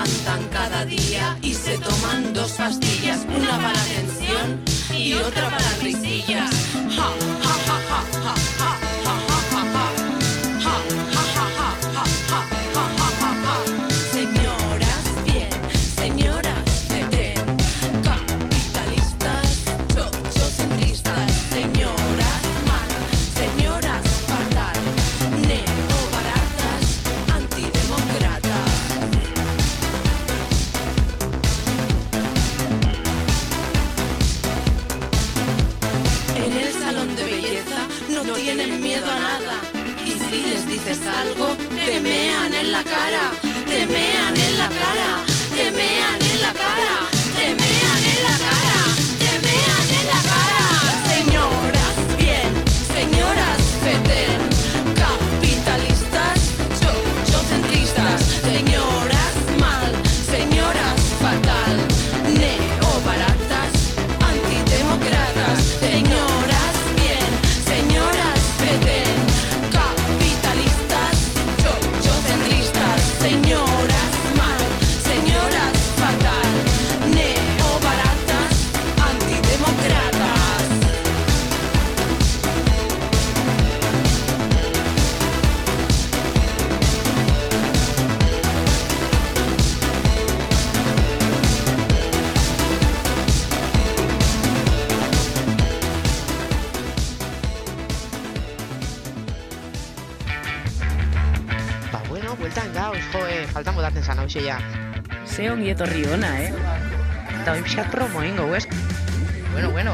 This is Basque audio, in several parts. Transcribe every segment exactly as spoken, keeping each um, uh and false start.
levantan cada día y se toman dos pastillas, una para la tensión y otra para las risillas. Ja, ja, ja, ja, ja, ja, ja, ja, ja, ja. Ja, ja, ja, ja, ja, ja, ja, ja, ja, ja. Señoras, bien, señoras, detén. Capitalistas, chochocentristas, señoras, mal, señoras, fatal, neobaratas, antidemócratas. En el salón de belleza no tienen miedo a nada. Y si les dices algo, te mean en la cara, te mean en la cara, te mean en la cara, te mean en la cara, te mean en la cara. Señoras, bien, señoras, feten, capitalistas, chochocentristas, señoras, mal, señoras, fatal, neobaratas, antidemócratas, señoras, bien, señoras, feten, capitalistas, chochocentristas, señoras, mal, señoras, fatal, neobaratas, antidemócratas. Ba, bueno, bueltan gauz, joe, faltan botatzen zan hause ja. Ze ongi etorri ona, eh? Eta bain pixat promo ingo, ez? Bueno, bueno,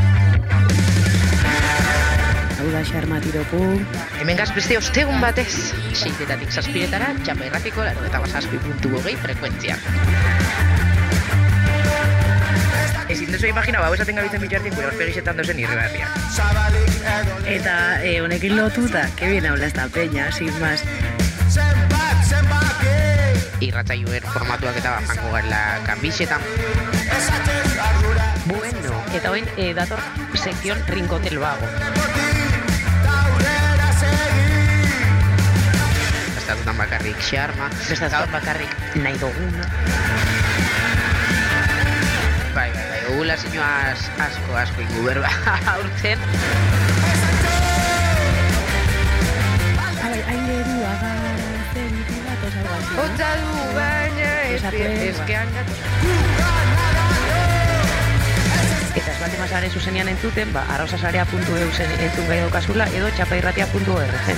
Hau da xarma tiropu. hemen gaz beste ostegun batez. Seitetatik zazpiretara, txapa irratiko, laro eta basazpi puntu hogei frekuentzia. Ezin duzu imagina, hau esaten gabitzen bitxartin, gure orpegisetan dozen irribarriak. Eta eh, honekin lotuta, que bien habla esta peña, sin más. Irratzaioen formatuak eta bajango garela kanbixetan. Bueno, eta hoin eh, dator sekzion Rincotel Vago. Estatutan bakarrik xarma. Prestatuan bakarrik nahi duguna. Bai, bai, bai, ugula zinuaz asko, asko ingu berba aurten. Abai, ailerua garzen itibatos, algo así, ¿no? Otza du baina, Esa eske, prueba. eskean gatu. Eta ez baldin bazare zuzenean entzuten, ba, arrozasarea puntu e u zen entzun gai daukazula, edo txapairratia puntu org.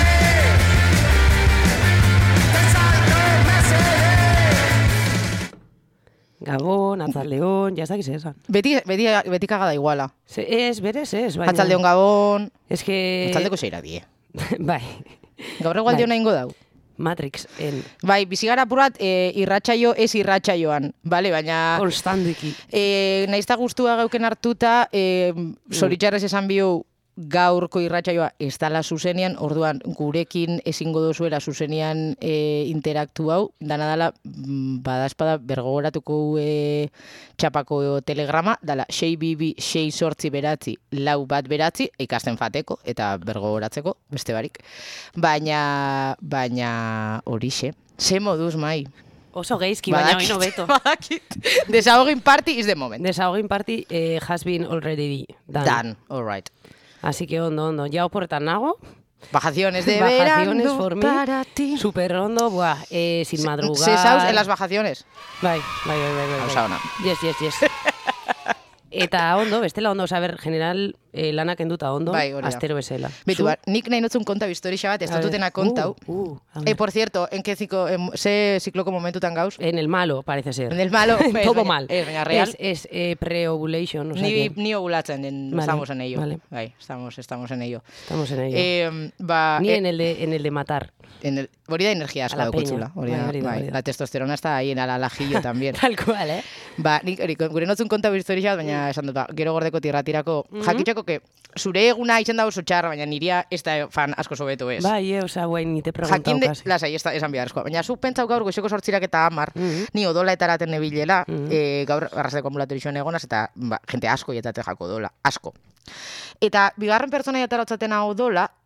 Gabon, atzaldeon, ja ez dakiz esan. Beti, beti, beti kagada iguala. Ze, ez, berez, ez, baina... Atzaldeon gabon, Ez que... atzaldeko seira die. Bai, Gaur egualde Bai. hona ingo dau. Matrix, en Bai, bizigara apurat e, irratsaio ez irratsaioan, bale, baina konstandiki. e, naizta gustua gauken hartuta, e, zoritxarrez esan bio gaurko irratsaioa ez dala zuzenean, orduan gurekin ezingo dozuela zuzenean e, interaktu hau, dana dala mm, badazpada bergogoratuko e, txapako telegrama, dala sei bibi, sei sortzi beratzi, lau bat beratzi, ikasten fateko eta bergogoratzeko, beste barik. Baina, baina horixe. Ze moduz, mai? Oso geizki, baina oin hobeto. Badakit. Desahogin party is the moment. Desahogin party eh, has been already done. Done, all right. Así que ondo, ondo. Ya oporretan nago. Vacaciones de Vacaciones verano for me. para ti. Super ondo, buah, eh, sin madrugar. Sesaus en las vacaciones. Bai, bai, bai, bai, bai. Hauza ona. Yes, yes, yes. Eta ondo, bestela ondo, saber, general eh, lanak enduta ondo, Bai, hori da. astero bezala. Bitu, Zu? bar, nik nahi notzun konta historia bat, ez A ver, dutena kontau. Uh, uh, a Eh, ver. por cierto, en que ciclo, en, ze zikloko momentutan gauz? En el malo, parece ser. En el malo, En ez, todo baina- mal. ez, baina real. Es, es eh, pre-ovulation, o sea Ni, que ni ovulatzen, en, Vale, estamos en ello. vale. Bai, estamos, estamos en ello. estamos en ello. Eh, ba, Ni eh, en el de, en el de matar. en el, hori da energia A asko la daukotzula. peña. Hori Bai, da, hori da, bai, hori da. la testosterona está ahí en el alajillo también. Tal cual, eh? Ba, nik hori, gure notzun konta historia bat, baina esan dut, ba, gero gordeko tirratirako, Mhm. jakitxako que zure eguna izen da oso txarra, baina niria ez da fan asko sobeto ez. Bai, eh, oza, guain, ni te preguntau Jakin de, casi. lasai, ez da, esan biharrezkoa. Baina zuk pentsau gaur goizeko sortzirak eta hamar, Mhm. ni odola etaraten nebilela, Mhm. eh, gaur arrasteko ambulatorioan egonaz, eta ba, jente asko jetate jako dola, asko. Eta bigarren pertsona jataratzatena odola,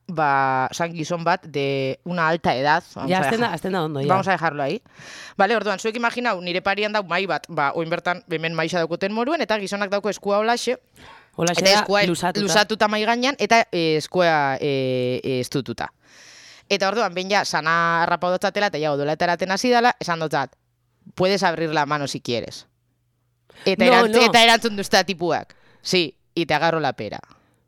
ba, san gizon bat de una alta edad. Ja, azten da, azten da ondo, ja. Vamos a dejarlo ahí. Vale, orduan, zuek imaginau, nire parian dau mai bat, ba, oin bertan, hemen maixa daukuten moruen, eta gizonak dauko eskua holaxe, Hola, eta eskua lusatuta. lusatuta mai gainean, eta eh, eskua eh, estututa. Eta orduan, ben ja, sana harrapadotzatela, eta ja, odola etaraten hasi dala, esan dotzat, puedes abrir la mano si quieres. Eta, No, erant, no. eta erantzun duzta tipuak. Sí, y te agarro la pera.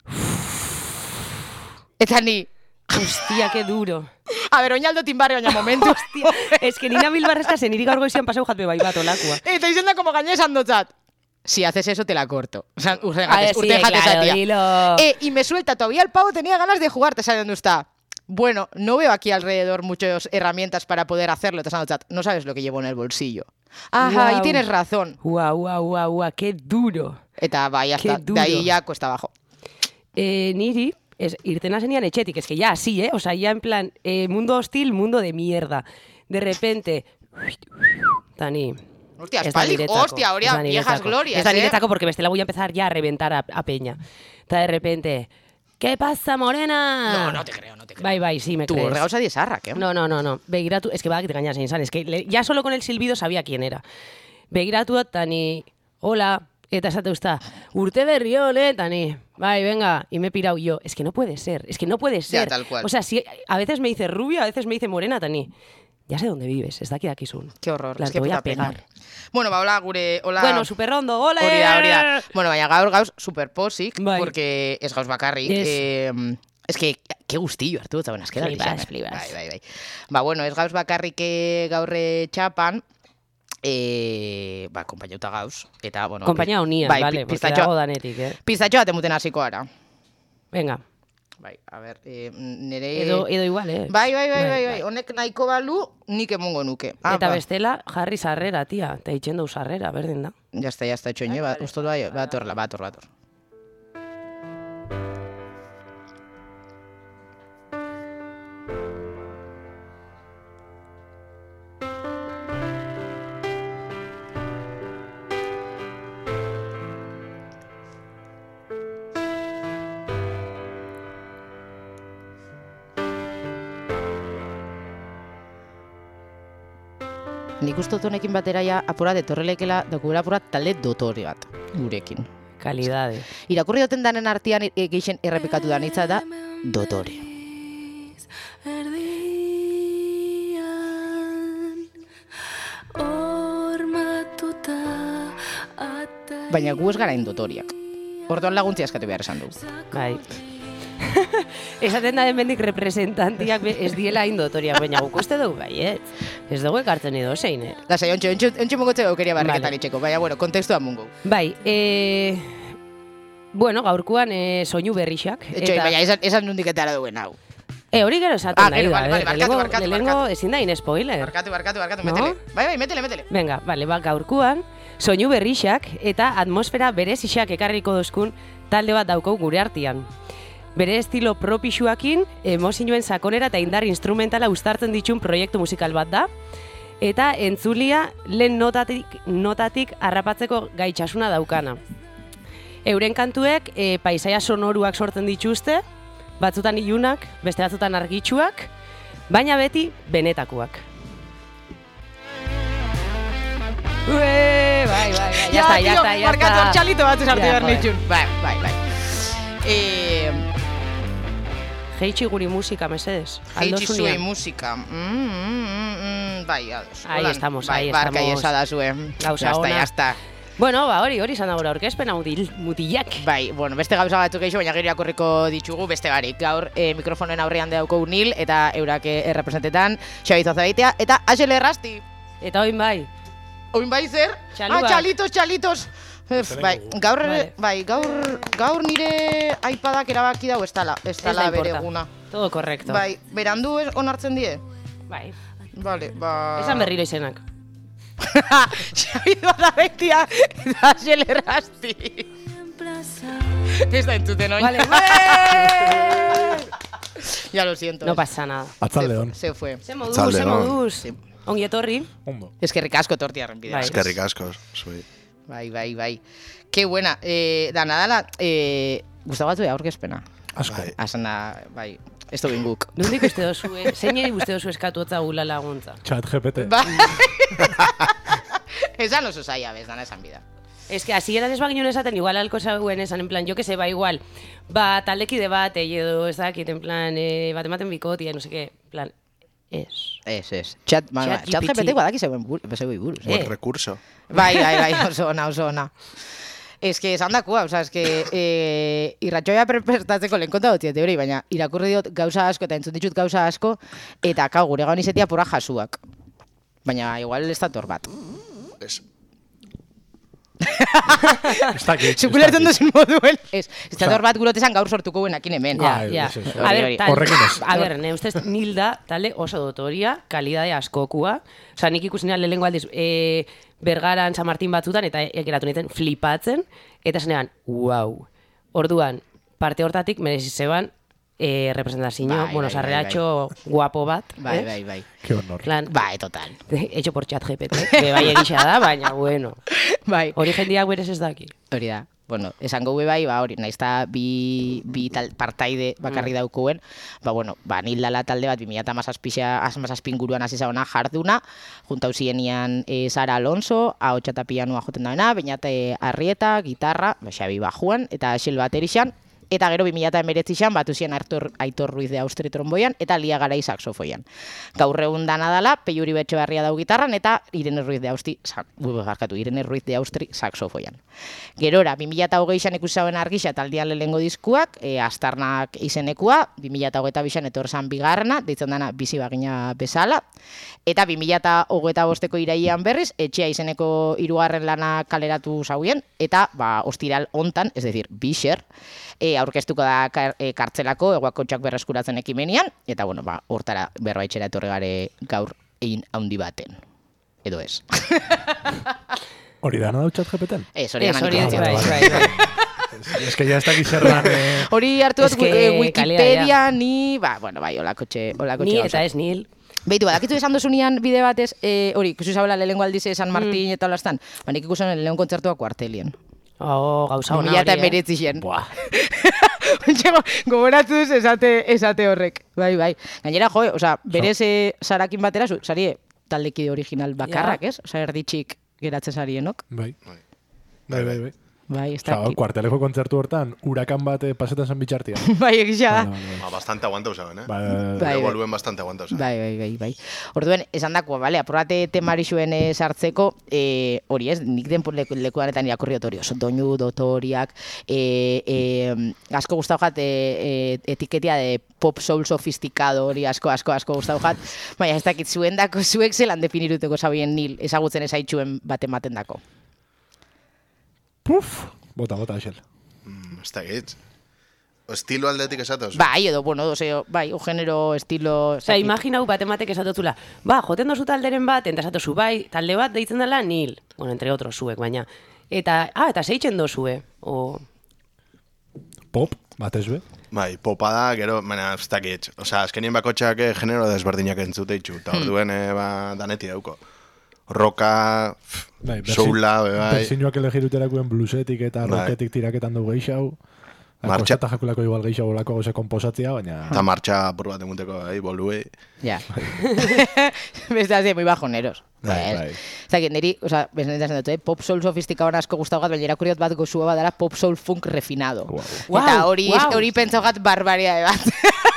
Eta ni, Hostia, qué duro. a ber, oinaldo timbarre baina momentu. Hostia, es que nina Bilbar eska zenirik gaur goizian pasau jatbe bai bat olakua. Eta izen da como gaina esan dotzat. Si haces eso, te la corto. O sea, urte A ver, jates, sí, urte jates claro, a tía. dilo. Eh, y me suelta, todavía el pavo tenía ganas de jugar, te sabe dónde está. Bueno, no veo aquí alrededor muchas herramientas para poder hacerlo, te sabe chat. No sabes lo que llevo en el bolsillo. Ajá, Guau. y tienes razón. Guau, guau, guau, guau, qué duro. Eta bai, ya Qué está. duro. De ahí ya cuesta abajo. Eh, niri, es, irten zenian etxetik, es que ya así, ¿eh? O sea, ya en plan, eh, mundo hostil, mundo de mierda. De repente, Tani... Hostia, ez da espaldi, niretzako, hostia, ez ahora da viejas niretzako. glorias, Ez da eh. niretzako porque bestela voy a empezar ya a reventar a, a peña. Eta de repente, ¿qué pasa, morena? No, no te creo, no te creo. Bai, bai, sí, me Tu crees. gauza diezarrak, eh? No, no, no, no. Begiratu, es que va que te gañas sin es que le, ya solo con el silbido sabía quién era. Begiratu Tani, hola, eta esate usta, urte berri on, eh, Tani. Bai, venga, y me he pirado yo. Es que no puede ser, es que no puede ser. tal cual. O sea, si a veces me dice rubia, a veces me dice morena, Tani. Ya sé dónde vives, ez daki dakizun. Qué horror, Las es que te voy a puta pena. pegar. Bueno, ba, hola, gure, hola... Bueno, superrondo, ole! Hori da, hori da. Bueno, baina gaur gauz superposik, Bai. porque ez gauz bakarrik. Yes. Eh, es que, qué gustillo, hartu dut, bueno, es que da Flibas, risa. flibas. Bai, bai, bai. Ba, bueno, ez gauz bakarrik eh, gaurre txapan, eh, ba, kompainauta gauz, eta, bueno... Compañía unia, bai, vale, pi- porque pistachua- dago danetik, eh? Pistachua bat emuten hasiko ara. Venga, Bai, a ber, eh, nere... edo, edo igual, eh? Bai, bai, bai, bai, bai, honek nahiko balu, nik emongo nuke. Ah, Eta ba. bestela, jarri sarrera, tia. Eta itxen dau sarrera, berdin da. Ya está, ya está, etxoine, bat, ustot bai, bat horrela, bat hor, bat hor. Nik uste dut honekin batera ja apurat etorrelekela daukugula apurat talde dotore bat gurekin. Kalidade. Irakurri duten danen artean e, geixen errepikatu da nitza da dotore. Baina gu ez gara indotoriak. Orduan laguntzia eskatu behar esan dugu. Bai. Esaten da hemendik representantiak be- ez diela indotoriak, baina guk uste dugu baiet. Ez dugu ekartzen edo zein, eh? Lasai, ontsu, ontsu, ontsu mungotze gaukeria barriketan Vale. itxeko, baina, bueno, kontekstua mungu. Bai, eh... Bueno, gaurkoan eh, soinu berrixak. Etxoi, baina esan, esan nundik etara duen hau. E, hori gero esaten Ah, nahi gero, da, vale, vale, eh? barkatu, Lehenengo- barkatu, lehenengo barkatu. ezin da in spoiler. Barkatu, barkatu, barkatu, No? metele. Bai, bai, metele, metele. Venga, bale, ba, gaurkoan, soinu berrixak eta atmosfera berezixak ekarriko dozkun talde bat daukau gure artean. Bere estilo propixuakin, emozioen sakonera eta indar instrumentala uztartzen ditun proiektu musikal bat da, eta entzulia lehen notatik, notatik harrapatzeko gaitxasuna daukana. Euren kantuek e, paisaia sonoruak sortzen dituzte, batzutan ilunak, beste batzutan argitsuak, baina beti benetakoak. Ue, bai, bai, bai, ya está, ya está, ya Barkatu, está. hor txalito bat esartu Ja, behar joder. nitxun. Bai, bai, bai. Eh, Jeitsi guri musika, mesedes. Jeitsi Aldo zuei zunean. musika. Mm, mm, mm, mm, bai, ados. Ahí Holan. estamos, bai, ahí barka estamos. esada zue. Gauza Ya está, ona. ya está. Bueno, ba, hori, hori izan da gure aurkezpena mutil, mutilak. Bai, bueno, beste gauza batzuk eixo, baina gero irakurriko ditugu beste barik. Gaur eh, mikrofonen aurrean dauko Nil eta eurak eh, errepresentetan, Xabi Zazabeitea eta Axel Errasti. Eta oin bai, Oin bai zer? Txaluak. Ah, txalitos, txalitos. Ef, bai, gaur, Vale. bai, gaur, gaur nire iPadak erabaki dau ez dala, ez ez da dala bere importa. eguna. Todo correcto. Bai, berandu ez onartzen die? Bai. Vale, ba... Esan berriro izenak. Xabi Zazabeitea eta Axel Errasti. Ez da entzuten oin. Vale, Ya lo siento. no pasa nada. Atzaldeon. Se fue. Ze moduz, Atzalde ze on. moduz. Sí. Ongi etorri. Ondo. Eskerrik asko tortiarren bidea. Bai. Eskerrik asko, zuei. Bai, bai, bai. Qué buena. Eh, da, nadala, eh, gustatu batzu aurkezpena. Asko. Bai. Asana, bai. ez du binguk. Nondik uste dozue, zeineri uste dozu eskatu otzagula laguntza? Chat G P T. Ba. Esan oso zaila bez, dana esan bida. Ez que hasieran ez baginen esaten, igual alko zauen esan, en plan, jo que se ba igual, ba, taldekide bat, edo, ez dakit, en plan, eh, bat ematen bikotia, no sé qué, en plan, ez. Ez, ez. Chat, ma, Chat chat G P T. G P T badaki zeuen buruz. Zeuen buruz. Buen Eh. recurso. Bai, bai, bai, oso ona, oso ona. Ez que esan dakua, oza, ez que eh, irratxoia prestatzeko lehen konta dut hori, baina irakurri dut gauza asko eta entzun ditut gauza asko, eta kau, gure gaun izetia pura jasuak. Baina igual ez dator bat. Ez. Ez dakit. Zukulertzen duzun moduen. Ez, ez dator bat gurotesan gaur sortuko buenakin hemen. Ja, Ah, ja. ez, ez, ez. A ber, Hori, tal, horrekin ez. a ber, ne ustez nilda, talde oso dotoria, kalidade askokua. Osa, nik ikusinean lehenengo aldiz, e, Bergaran, San Martin batzutan, eta egeratu nintzen flipatzen, eta zenean, wow. Orduan, parte hortatik merezi zeban, e, representazio, Bai, bueno, bai, sarreratxo guapo bat. Bai, eh? bai, bai. Qué honor. Plan, Bai, total. hecho por chat G P T, be bai egisa da, baina, bueno. Bai. Hori jendiak berez ez daki. Hori da. Bueno, esango gue bai, ba hori, naizta bi, bi tal, partaide bakarri Mm. daukuen, ba bueno, ba nil dala talde bat bi mila hamazazpin guruan hasi zauna jarduna, juntau zienian e, Sara Alonso, ahotsa eta pianoa joten dauna, Beñate Arrieta, gitarra, ba, Xabi bajuan, eta Xil baterixan, eta gero bi mila hemeretzixan batu ziren Aitor, Aitor Ruiz de Austri tromboian, eta Lia Garai saxofoian. Gaur egun dana dala, Peiuri Betxebarria dau gitarran, eta Irene Ruiz de Austri, sa, ui, barkatu, Irene Ruiz de Austri saxofoian. Gerora, bi mila hogeian ikusi zauen argisa taldean lehengo diskuak, e, Astarnak izenekua, bi mila hogeita bian etorzan bigarrena, deitzen dana bizi bagina bezala, eta bi mila hogeita bosteko irailean berriz, etxea izeneko hirugarren lana kaleratu zauen, eta ba, ostiral hontan, ez decir, bixer, e, aurkeztuko da kar, e, kartzelako eguakotxak berreskuratzen ekimenian, eta bueno, ba, hortara berbaitxera etorri gare gaur egin handi baten. Edo ez. Hori da, no Chat G P T? Ez, hori Ez, da hori, manipulazioa. bai, bai, bai. Ez que ya ez dakit zer dan... Eh... Hori hartu Ez dut que eh, Wikipedia, kalidadea. ni, ba, bueno, bai, olakotxe, olakotxe Ni gauza. eta ez nil. Beitu, badakitzu esan dozunian bide batez, eh, hori, ikusi zabela lehengo aldiz San Martin eta holastan, ba, nik ikusen lehen kontzertua kuartelien. Oh, gauza hona Mila eta hori, eh? emeretzixen. Buah. Gogoratu duz esate, esate horrek. Bai, bai. Gainera, jo, oza, berez eh, Sarakin batera, zu- sarie taldekide original bakarrak, ez? Oza, erditxik geratzen sarienok. Bai. Bai, bai, bai. Bai, ez Osa, dakit. kuarteleko kontzertu hortan, hurakan bat eh, pasetan zan bitxartia. Bai, egisa da. Vale, vale, Ah, bastante aguantau zaben, eh? Bai, Bai, Bai, bai. voluen bastante aguantau zaben. Bai, bai, bai, bai. Orduen, esan dako, bale, aprobate temari zuen eh, sartzeko, eh, hori ez, nik den leku, lekuanetan irakurri dut hori, oso doinu, dotoriak, eh, eh, asko gustau jat, eh, eh, etiketia de pop soul sofistikado hori asko, asko, asko gustau jat, baina ez dakit zuen dako, zuek zelan definiruteko zabien nil, ezagutzen ezaitxuen bat ematen dako. Puf! Bota, bota, Axel. Mm, ez dakit. Estilo aldetik esatoz? Bai, edo, bueno, oseo, bai, o genero, estilo... Osa, imaginau bat ematek esatotzula, ba, joten dozu talderen bat, eta esatozu, bai, talde bat deitzen dela nil, bueno, entre otros zuek, baina, eta, ah, eta zeitzen dozue, o, Pop, batez be. Bai, popa da, gero, baina, ez dakit. Osa, azkenien bakotxak eh, genero desberdinak entzute itxu, eta orduen, eh, ba, daneti dauko. Roka, pff, Bai, bersi- soula, be, bai. Bersinuak elegiruterakoen blusetik eta Bai. rocketik tiraketan du geixau. Martxa- Kostata jakulako igual geixau olako gauza komposatzea, baina... Eta martxa apur bat emuteko, bai, boluei. Ja. Beste de muy bajoneros. Bai, Ez. bai. Ez dakit, niri, oza, benetan dut, eh? Pop soul sofistikaban asko gustau gat, baina irakurri dut bat gozua badara pop soul funk refinado. Guau. Eta Guau, hori guau. hori pentsau gat barbaria de bat.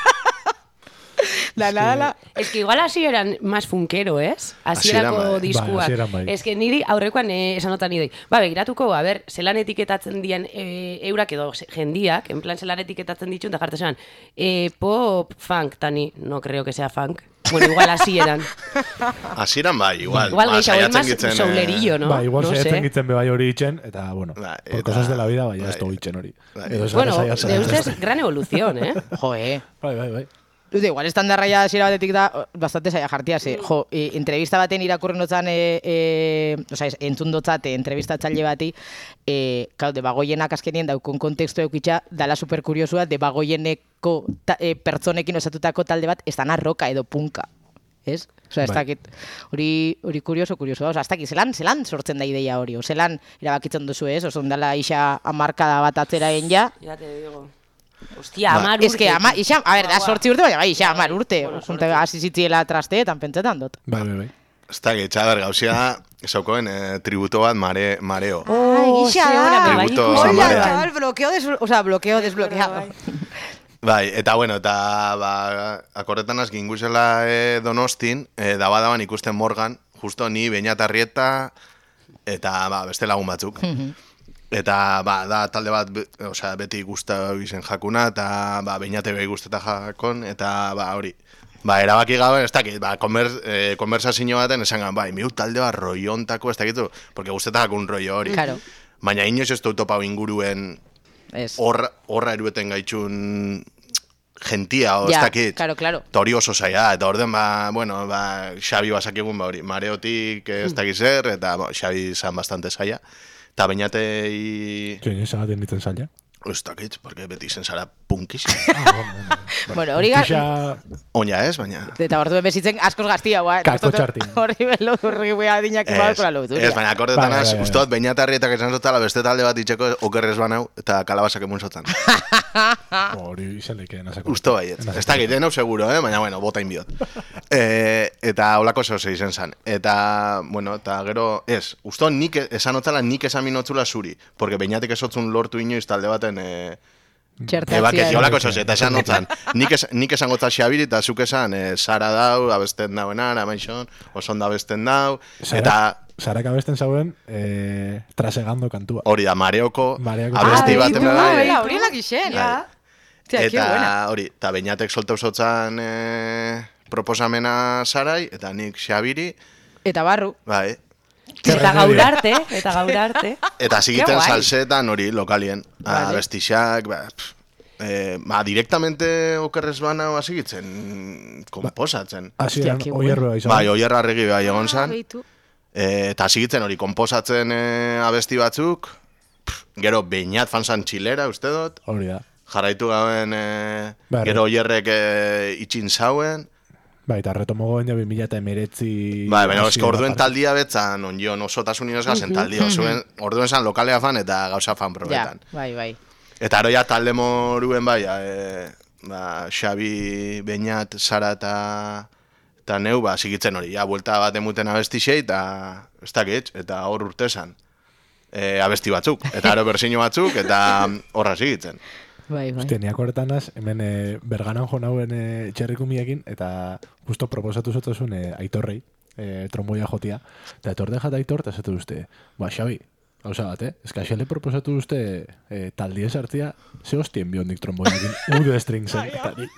Da nada la... es que igual así eran más funkero, ez? Hasieran Hasierako bai. diskuak. Bai, hasieran bai. Es que niri aurrekoan eh, esanotan idei. Ba, begiratuko, a ber, zelan etiketatzen dian e, eurak edo ze- jendiak, en plan zelan etiketatzen ditun, da jartzen zean, e, pop, funk, tani, no creo que sea funk. Bueno, igual así eran. Hasieran bai, igual. Igual Ba, gehiago, saiatzen más gitzen, eh, soulerillo, ¿no? Ba, igual no saiatzen sé. gitzen be bai hori itxen, eta, bueno, Bai, por eta- cosas de la vida, bai, bai. ez du itxen hori. Bai. Edo ez Bueno, gara saiatzen. de ustez, gran evolución, eh? Jo, eh. Bai, bai, bai. Dute, igual estandarra ja hasiera batetik da bastante saia jartia, ze, jo, e, entrevista baten irakurren dotzan, e, e, oza, ez, entzun dotzat, e, entrevistatzaile bati, e, kau, de bagoienak azkenien daukon kontekstu eukitza, dala superkuriosua, de bagoieneko ta, e, pertsonekin osatutako talde bat, ez dana roka edo punka. Ez? Osa, ez Bai. dakit, hori, hori kurioso, kurioso da. Osa, ez dakit, zelan, zelan sortzen da ideia hori, o zelan erabakitzen duzu ez, oso ondala isa amarkada bat atzera ja, Ya te digo. Hostia, amar urte. Ez que ama, isa, a ber, da sortzi urte, baina bai, isa, amar urte. Bueno, Junte, hasi zitziela trasteetan, pentsetan dut. Bai, bai, bai. Ez da gitza, ber, gauzia, zaukoen eh, tributo bat mare, mareo. Ai, gisa da. Tributo Hola, Samarean. chaval, bloqueo, des, o sea, bloqueo desbloqueado. Bai, eta bueno, eta ba, akorretan az ginguzela e, Donostin, e, daba daban ikusten Morgan, justo ni Beñatarrieta eta ba, beste lagun batzuk. Eta ba, da talde bat, be, osea, beti guzta izen jakuna, eta ba, Beñate behi guzteta jakon, eta ba, hori. Ba, erabaki gabe, ez dakit, ba, konbers, eh, konversazio baten esan gan, bai, miu talde bat roiontako, ez dakitu, porque guzteta jakun roio hori. Claro. Baina inoz ez dut topau inguruen Ez. horra, horra erueten gaitxun gentia, o ez Ja, dakit. claro, claro. Eta hori oso zaila, eta orden, ba, bueno, ba, Xabi basakigun, ba, hori, mareotik ez dakit zer, eta bo, Xabi zan bastante zaila. Eta bainatei... Join esagaten ditzen zaila. Ez dakit, porque beti zen zara punkis. Ah, bueno, bueno. Bueno, hori ga... Pixa... Oina ez, baina... Eta orduen bezitzen askoz gaztia, guai. Kako txartin. Horri belo, horri bea dinak Ez, ibalko la luz. ez, baina akordetan Bai, az, bai, bai. ustot, Beñatarrietak esan zotala beste talde bat itxeko okerrez banau, eta kalabazak emun zotan. Hori izen leike nasako. Usto baiet. Ez dakit, denau seguro, eh? Baina, bueno, bota inbiot. e, eta holako zehose izen zan. Eta, bueno, eta gero, ez, usto nik esan otzala nik esan minotzula zuri, porque Beñatek esotzun lortu inoiz talde baten... E, Eba, que ziolako zehose, eta esan otzan. Nik, es, nik esan gotzal Xabiri, eta zuk esan, e, Sara dau, abesten dauenan, amaixon, oson da abesten dau, eta... Sarak abesten zauen, eh, trasegando kantua. hori da, Mareoko, Mareoko. abesti Ah, baten ditu, bai. bai, hori lak isen, ja. Tia, que Eta buena. hori, eta Beñatek soltau zotzan e, proposamena Sarai, eta nik Xabiri, Eta barru. bai, Eta gaur arte, eta gaur arte. eta Qué zigiten guai. salsetan hori lokalien, Vale. abestixak, ba, pff, eh, ba, directamente okerrez bana zigitzen komposatzen. Hasieran Hostia, qué oierroa izan. Bai, oierra arregi bai egon zan, Behitu. e, eta zigitzen hori komposatzen e, abesti batzuk, pff, gero Beñat fanzan txilera, uste dut, Hori da. jarraitu gauen e, Bai, gero oierrek e, itxin zauen, Bai, eta retomogoen ja bi mila emeretzi... bai, baina eske orduen taldia betzan, onjon osotasun inoz gazen taldia, osuen, orduen zan lokalea fan eta gauza fan Ja, probetan. bai, bai. Eta ero ja talde moruen bai, e, ba, Xabi, Beñat, Sara eta eta neu, ba, sigitzen hori, ja, buelta bat emuten abestixei, eta ez dakit, eta hor urte zan. E, abesti batzuk, eta ero bersino batzuk, eta horra sigitzen. Bai, bai. Hostia, niako horretanaz, hemen e, berganan jo nauen e, txerrikumiekin, eta justo proposatu zotuzun e, aitorrei, e, tromboia jotia, eta etorde jata aitor, eta zatu duzte, ba, Xabi, gauza bat, eh? Ez que aixele proposatu duzte e, taldie sartzia, ze hostien biondik tromboiakin, ude stringsen, eta ni...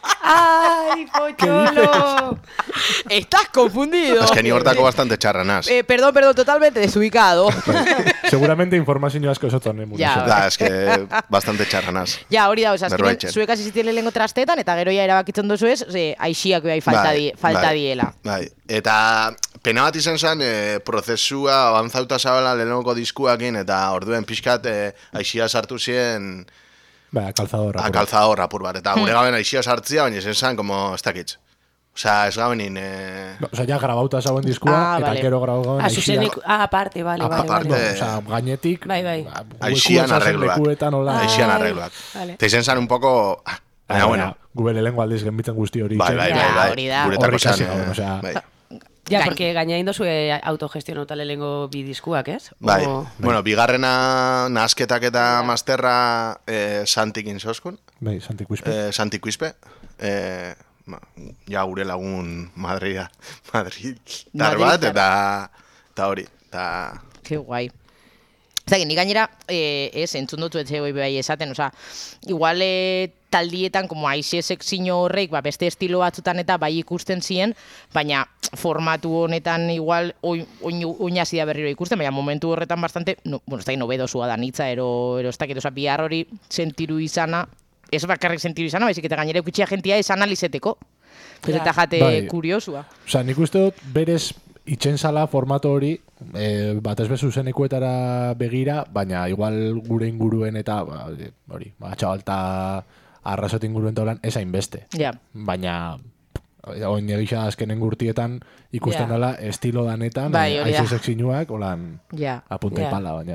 ¡Ay, pocholo! Estás confundido. Ez que ni hortako bastante txarranaz. Eh, perdón, perdón, totalmente desubicado. Seguramente informazio asko esotan, eh? Ja. Da, ez que bastante txarranaz. Ja, hori da, oza, azkenean, Berbaitzen. zuek hasi zitien lehenengo trastetan, eta gero ja erabakitzen duzu ez, ze, aixiak bai falta, Bai, di, falta bai, diela. Bai, eta pena bat izan zen, e, prozesua avanzauta zabela lehenoko diskuakin, eta orduen pixkat e, aixia sartu ziren Ba, kalzador. a kalzador apur bat, eta gure gaben aixia sartzia, baina izan zen, como, ez dakitz. Osea, ez gabenin... E, No, Osa, ja grabauta zauen diskua, Ah, eta vale. gero grabau gauen Ah, zuzenik... Ah, aparte, vale, vale, Aparte. vale. Osa, gainetik, Bai, bai. ba, Aixian lekuan zazen arregluak. lekuetan, hola. Ah. Aixian Ai, arregluak. vale. Eta izan zen un poco... ah, Baina, bueno, Gubele lengua aldiz genbitzen guzti hori. bai, bai, itxen. bai, Ja, bai, hori da. guretako Horrik hasi zen, gauden, eh, osea. bai. Ja, Gain- porque gaina indozue autogestionauta lehenengo bi diskuak, ez? Bai, O- bueno, bigarrena nahasketak eta masterra eh, Santik inzoskun, Bai, Santi Quispe. eh, Santi Quispe, eh, ma, ja gure lagun Madrida, Madrid, dar bat, Madridar. eta, eta hori, eta... Ke guai. Zagin, ni gainera, eh, ez, entzun dutu etxe hoi bai esaten, oza, igual eh, taldietan, como aixe sekzino horreik, ba, beste estilo batzutan eta bai ikusten ziren, baina formatu honetan igual oin, oin, oin hasi da berriro ikusten, baina momentu horretan bastante, no, bueno, ez da nobedosua da nitza, ero, ero ez dakit, oza, bihar hori sentiru izana, ez bakarrik sentiru izana, baizik eta gainera eukitxia jentia esan alizeteko. Ez Ja. eta jate Bai. kuriosua. Osa, nik uste dut, berez itxensala formato hori, e, batez bezu zenekuetara begira, baina igual gure inguruen eta, ba, hori, ba, txabalta arrasot inguruen taulan, ez hainbeste. Ja. Baina, oin egisa azkenen gurtietan ikusten Ja. dela estilo danetan, Bai, eh, hori da. aize seksinuak, holan, Ja. apunta Ja. ipala, baina...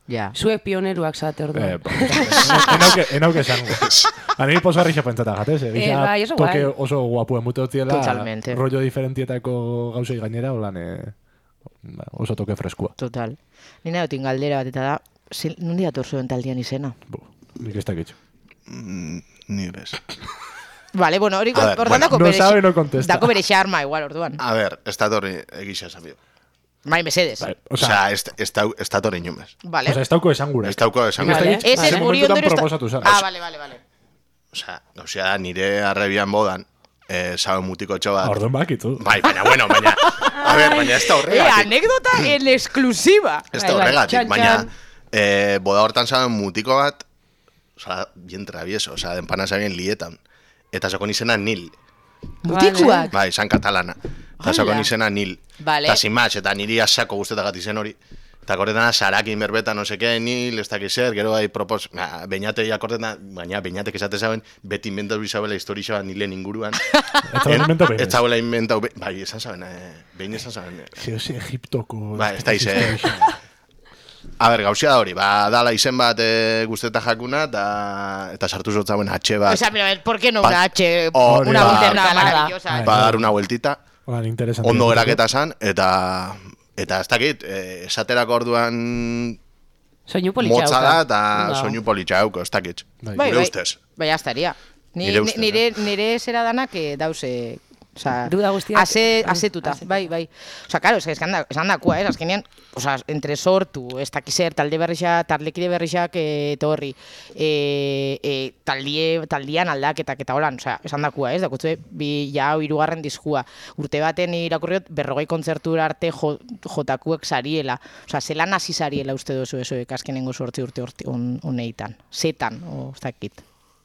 Ja. Zuek pioneruak zate Eh, orduan. ba, enauke, enauke esango. Ani posgarrixa pentsata jatez, eh? Eh, bai, oso toke guai. oso guapu emute otziela, Totalmente. rollo diferentietako gauzei gainera, holan, eh, ba, oso toke freskua. Total. Nina dutin galdera bat, eta da, zel, nundi dator zuen taldean izena? Bo, nik ez dakitxo. Mm, ni bez. Vale, bueno, hori A ver, orduan bueno, dako no bere... sabe, no contesta. Dako bere xarma, igual, orduan. A ber, ez datorri egisa sabio. Bai, mesedes. Bai, O sea, ez, ez, da, ez datorri inumez. Vale. Osa, ez dauko esan gure. Ez dauko esan. Vale. Vale. Ez ez, Ze guri momentutan ondorio... proposatu zen. Ah, vale, vale, vale. O sea, gauzea da, nire arrebian bodan, eh, sabe mutiko txo bat. Orduan bakitu. Bai, baina, bueno, baina... A ver, baina ez da Eh, horregatik. anekdota en exclusiva. Ez Bai, da bai, horregatik, txan, baina... txan. Eh, boda hortan sabe mutiko bat, o sea, bien travieso, o sea, denpana sabien lietan. Eta sakon izena Nil. Mutikuak. Bai, san katalana. Eta sakon Hala. izena Nil. Vale. Eta sin más, eta niri asako guztetak izen hori. Eta korretan sarakin berbeta, no seke, Nil, ez dakiz zer, gero bai propos... Nah, beñatei akortetan, baina beñatek esate zaben, beti inventau bizabela historia Nilen inguruan. Ez da invento behin. Ez zabela inventau... be- Bai, esan zaben, eh, behin esan zaben. eh. Zeo ze Egiptoko... Ba, ez da ize. A ber, gauzia da hori, ba, dala izen bat e, guzteta jakuna, eta, eta sartu zotzauen H bat, O sea, mira, ¿por qué no Pa- una H? Hori Una ba. interna Bai. maravillosa. ba, dar una vueltita, Holan, interesante. ondo geraketa zan, eta, eta ez dakit, e, esaterako orduan Soinu politxauka. motza da, eta No. soinu politxauko, ez dakit. Bai. Bai, Gure bai. ustez. Bai, astaria. Ni, Nire ni- ustez, nire, nire zera danak eh, dause... Osa, Duda guztiak- ase, Mm, asetuta, asetuta. bai, bai. Osa, karo, esan, da, esan dakua, ez, azkenean, osa, entre sortu, ez dakizer, talde berrixak, taldekide berrixak, eh, etorri, eh, eh, taldie, taldian aldaketak eta holan, osa, esan dakua, ez, dakutze, bi, ja, hau hirugarren diskua, urte baten irakurriot, berrogei kontzertura arte jo, jotakuek sariela, osa, zelan hasi sariela uste duzu esoek azkenengo sortzi urte urte on, oneitan, zetan, o, ez dakit.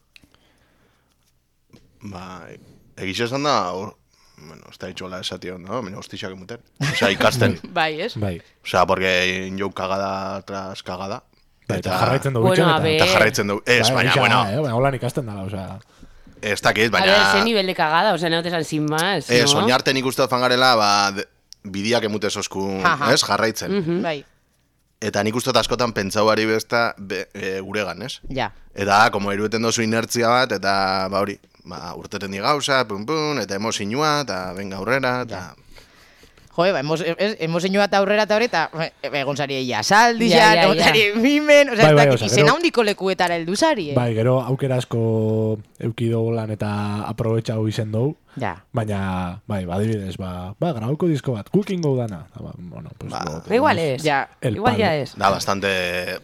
Ba, egitxe esan da, or, bueno, ez da itxola esati ondo, baina hostixak emuten. Osea, ikasten. Bai, ez? Bai. Osea, porque injou kagada tras kagada. Bai, eta jarraitzen dugu Bueno, itxen, a eta... ver. Eta jarraitzen dugu. Ez, Bai, baina, gisa, bueno, eh, baina holan ikasten dala, osea... ez dakit, A ver, baina... ese nivel de cagada, o sea, no te san sin más, Eh, ¿no? soñarte nik uste dut fangarela, ba, de- bidiak emute zoskun, Aha. ez, jarraitzen. Mhm. Bai, Eta nik uste dut askotan pentsauari besta be, e, guregan, ez? ja. Eta, como irueten dozu inertzia bat, eta, ba hori, ba, urteten di gauza, pum pum, eta emozioa, eta venga aurrera, eta... Jo, ba, hemos, ez, hemos señua eta aurrera eta hori, eta e, egon zari eia saldi, Ja, ja, ja, egon ja. zari mimen, oza, Bai, ez bai, dakit, osea, izena gero- handiko lekuetara heldu zari, eh? Bai, gero aukera asko eukido lan eta aprobetxau izen dugu. Ja. Baina, bai, badibidez, ba, ba, grabauko disko bat, cooking go dana. Ba, bueno, pues, Ba, lo Igual tenemos. es. Ja. El Igual ya palo. es. Da, bastante...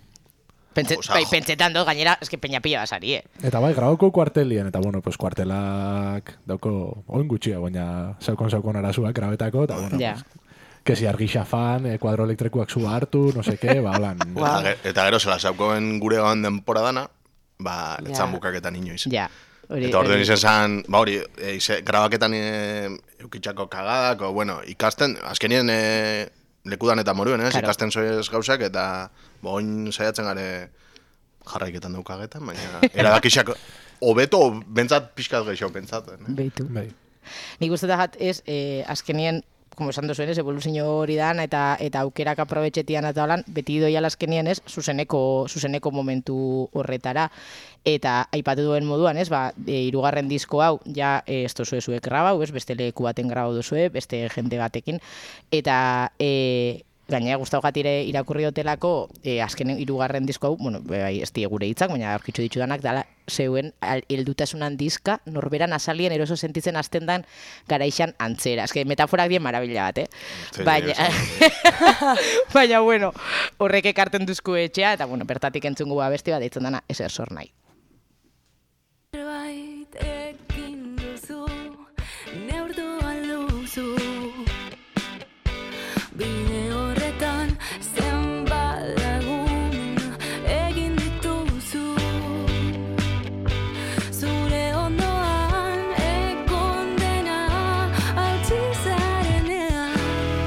Pentse, Osea, bai, jo. pentsetan dut, gainera, eske peña pila basari, eh? Eta bai, grabauko kuartelien, eta bueno, pues kuartelak dauko, oin gutxia, baina saukon-saukon arazuak grabetako, eta bueno, Ja. pues, que si argixa fan, eh, kuadro elektrikuak zu hartu, no sé qué, ba, holan. Eta, ge- eta gero zela saukoen gure gaban denpora dana, ba, letzan Ja. bukaketan inoiz. Ja. Hori, Eta orden hori- izen zan, ba hori, e, ize, grabaketan e, eukitxako kagadak, o, bueno, ikasten, azkenien e, lekudan eta moruen, ez? Claro. Ikasten zoiz gauzak, eta ba, oin saiatzen gare jarraiketan daukagetan, baina erabakixak hobeto, bentsat pixkat gehiago pentsatzen. Eh? Beitu. Bai. Nik uste da jat, ez, eh, azkenien, como esan duzuen, ez, evoluzio hori dan, eta eta aukerak aprobetxetian eta holan, beti doia azkenien, ez, zuzeneko, zuzeneko momentu horretara. Eta aipatu duen moduan, ez, ba, e, hirugarren disko hau, ja, e, ez duzue zuek grabau, ez, beste leku baten grabau duzue, beste jende batekin, eta e, gainera gustau gatire irakurri hotelako, e, azken hirugarren disko hau, bueno, bai, ez die gure hitzak, baina aurkitzu ditudanak, dala, zeuen al- heldutasunan diska, norberan azalien eroso sentitzen azten dan garaixan antzera. Eske metaforak bien marabila bat, eh? Sí, baina, sí, baina, bueno, horrek ekarten duzku etxea, eta, bueno, bertatik entzungu abesti bat, deitzen dana, ezer zor nahi. Zerbait ekin duzu, neurtu alduzu. Bide horretan zenbat lagun egin dituzu. Zure ondoan egon dena hautsi zarenean.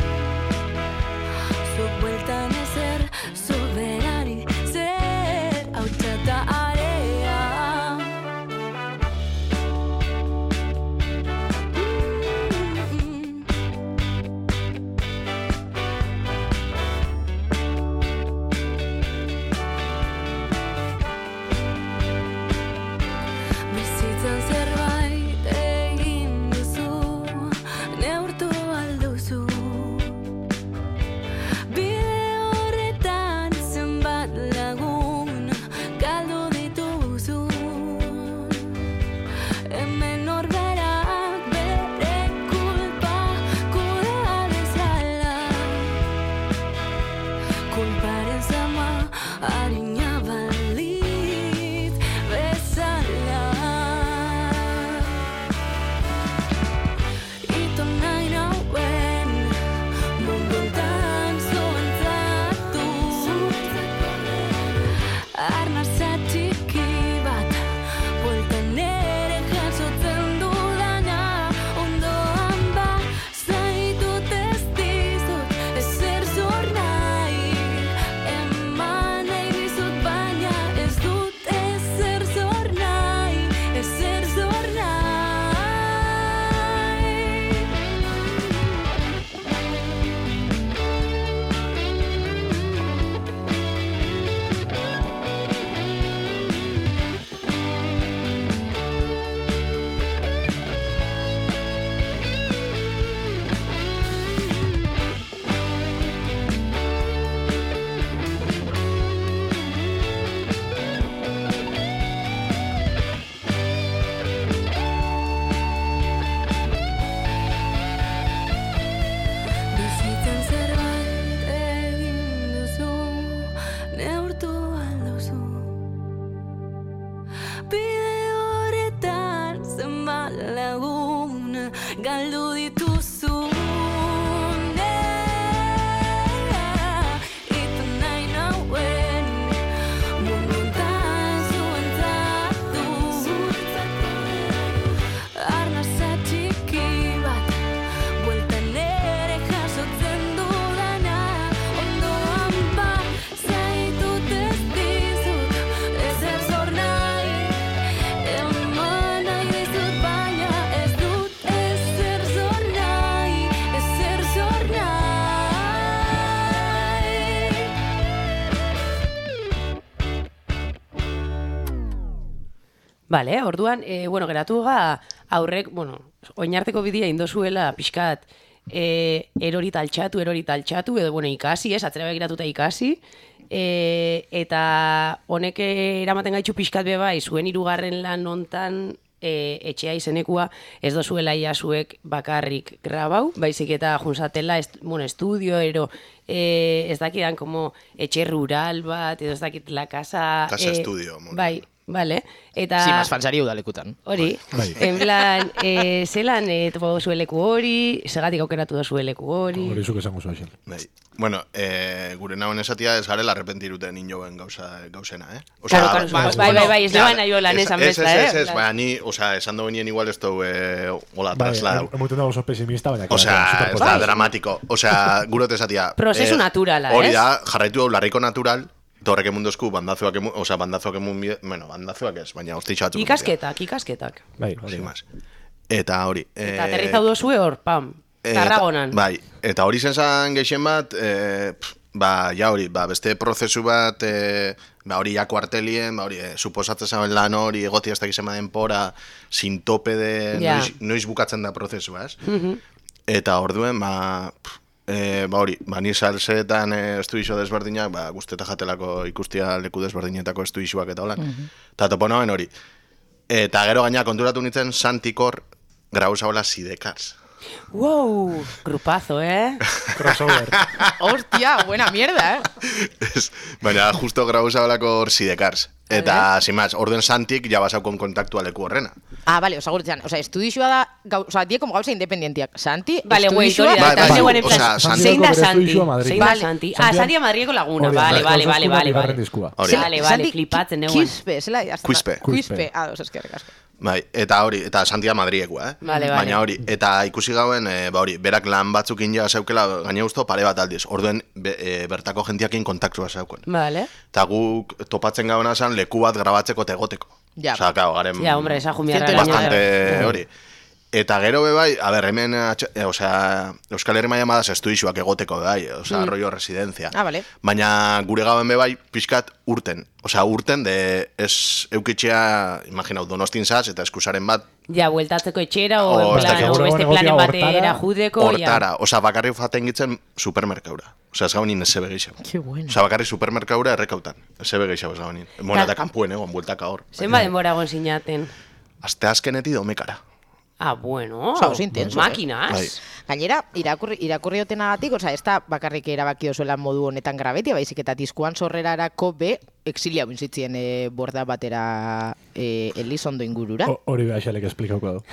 Zuk bueltan ezer, zuk berari zer hautsa eta area. Bale, orduan, e, bueno, geratu ga, aurrek, bueno, oinarteko bidea indozuela pixkat, e, erori taltxatu, erori taltxatu, edo, bueno, ikasi, ez, atzera begiratuta ikasi, e, eta honek eramaten gaitxu pixkat bebai, zuen hirugarren lan hontan, e, etxea izenekua, ez dozuela ia zuek bakarrik grabau, baizik eta junzatela, est, bueno, estudio, ero, e, ez dakidan, como, etxe rural bat, edo ez dakit, la casa... Casa e, estudio, bueno. Bai, vale, eta... Si, mas fansari udalekutan. Hori, Bai. en plan, e, zelan e, topo zueleku hori, segatik aukeratu da zueleku hori... Hori zuk esango zuen. Bai. Bueno, eh, gure nagoen esatia ez garela arrepentiruten inoen gauza, gauzena, eh? Claro, claro, ba- bai, bai, bai, ez claro, leban aio lan ez- esan ez- bezala, ez- eh? ez- ez, baina ni, osea, esan dugu nien igual ez dugu, eh, hola, Bai, trasladau. emuten dago oso pesimista, baina... Osea, claro, ez super da dramatiko. Osea, gure esatia... Prozesu naturala, Hori ez? da, jarraitu hau larriko natural, eta horrek emundozku bandazuak emun, osea, bandazuak emun, bide- bueno, bandazuak ez, baina ostitxo batzuk. Ikasketak, ikasketak. Bai, Sin hori. más. Eta hori... Eta eh, aterrizau dozue hor, pam, eta- Tarragonan. Bai, eta hori zen zan geixen bat, eh, pff, ba, ja hori, ba, beste prozesu bat, eh, ba, hori ja kuartelien, ba, hori, eh, suposatzen zaben lan hori, egotia ez dakizema denpora, sintope de, Ja. noiz, noiz bukatzen da prozesua, ez? Eta orduen, ba, pff, eh, ba hori, ba, ni salseetan eh, estudizo desberdinak, ba, guzteta jatelako ikustia leku desberdinetako estudizoak eta holan. Eta topo naben hori. Eta gero gaina konturatu nintzen Santikor grau zaula sidekars. Wow, grupazo, eh? Crossover. Hostia, buena mierda, eh? Ez, baina justo grau zaulako hor sidekars. Eta, sin más, orden Santik ja basau kon kontaktua leku horrena. Ah, vale, osa gurtzean, osa, estudizua da, gau, osa, die como gauza independientiak. Santi, Vale, güey, estudizua... hori da, Bai, eta bai, zegoen en plan, osea, Santi- zein da Santiago Santi, Bereztua Madrid. zein da Vale. Santi. Ah, Santiago- Santi a Madrieko laguna, Hori da, vale, bai, vale, vale, Osasuna vale, bigarren vale. diskua. Hori da. Vale, vale, flipatzen neuen. Quispe, zela, ya está. Quispe. Quispe, ah, dos eskerrik asko. Bai, eta hori, eta Santia Madriekua, eh? Vale, vale. Baina hori, eta ikusi gauen, e, ba hori, berak lan batzukin ja zeukela, gaina usto pare bat aldiz. Orduen, be, e, bertako jentiakin kontaktua zeukuen. Vale. Eta guk topatzen gauna zan leku bat grabatzeko eta egoteko. Ja. Osa, claro, garen... Ja, hombre, esa jumiarra Ciento Bastante hori. Eta gero be bai, a ber, hemen, atx- e, osea, Euskal Herri mailan badaz estudizuak egoteko be bai, osea, rollo residencia. Ah, vale. Baina gure gauen be bai, pixkat urten. Osea, urten de ez eukitxea, imaginau, Donostin zaz, eta eskusaren bat, Ja, bueltatzeko etxera, o, O, en ez plan, dakit. o beste Egotea planen hortara, batera judeko, ja. hortara. Osea, bakarrik faten gitzen supermerkaura. Osea, ez gaunin ez zebe gehiago. Qué bueno. Osea, bakarrik supermerkaura errekautan. Ez zebe gehiago ez gaunin. Bueno, Ta- eta kanpuen egon, bueltaka hor. Zenba denbora egon sinaten. Aste azkeneti domekara. Ah, bueno. Osa, oso intenso, eh? Máquinas. Bai. Gainera, irakurri, irakurri otenagatik, oza, ez da bakarrik erabaki ozuela modu honetan grabetia, baizik eta diskuan sorrerarako be, exilia binzitzien e, borda batera e, Elizondo ingurura. O- Hori beha xalek esplikauko du.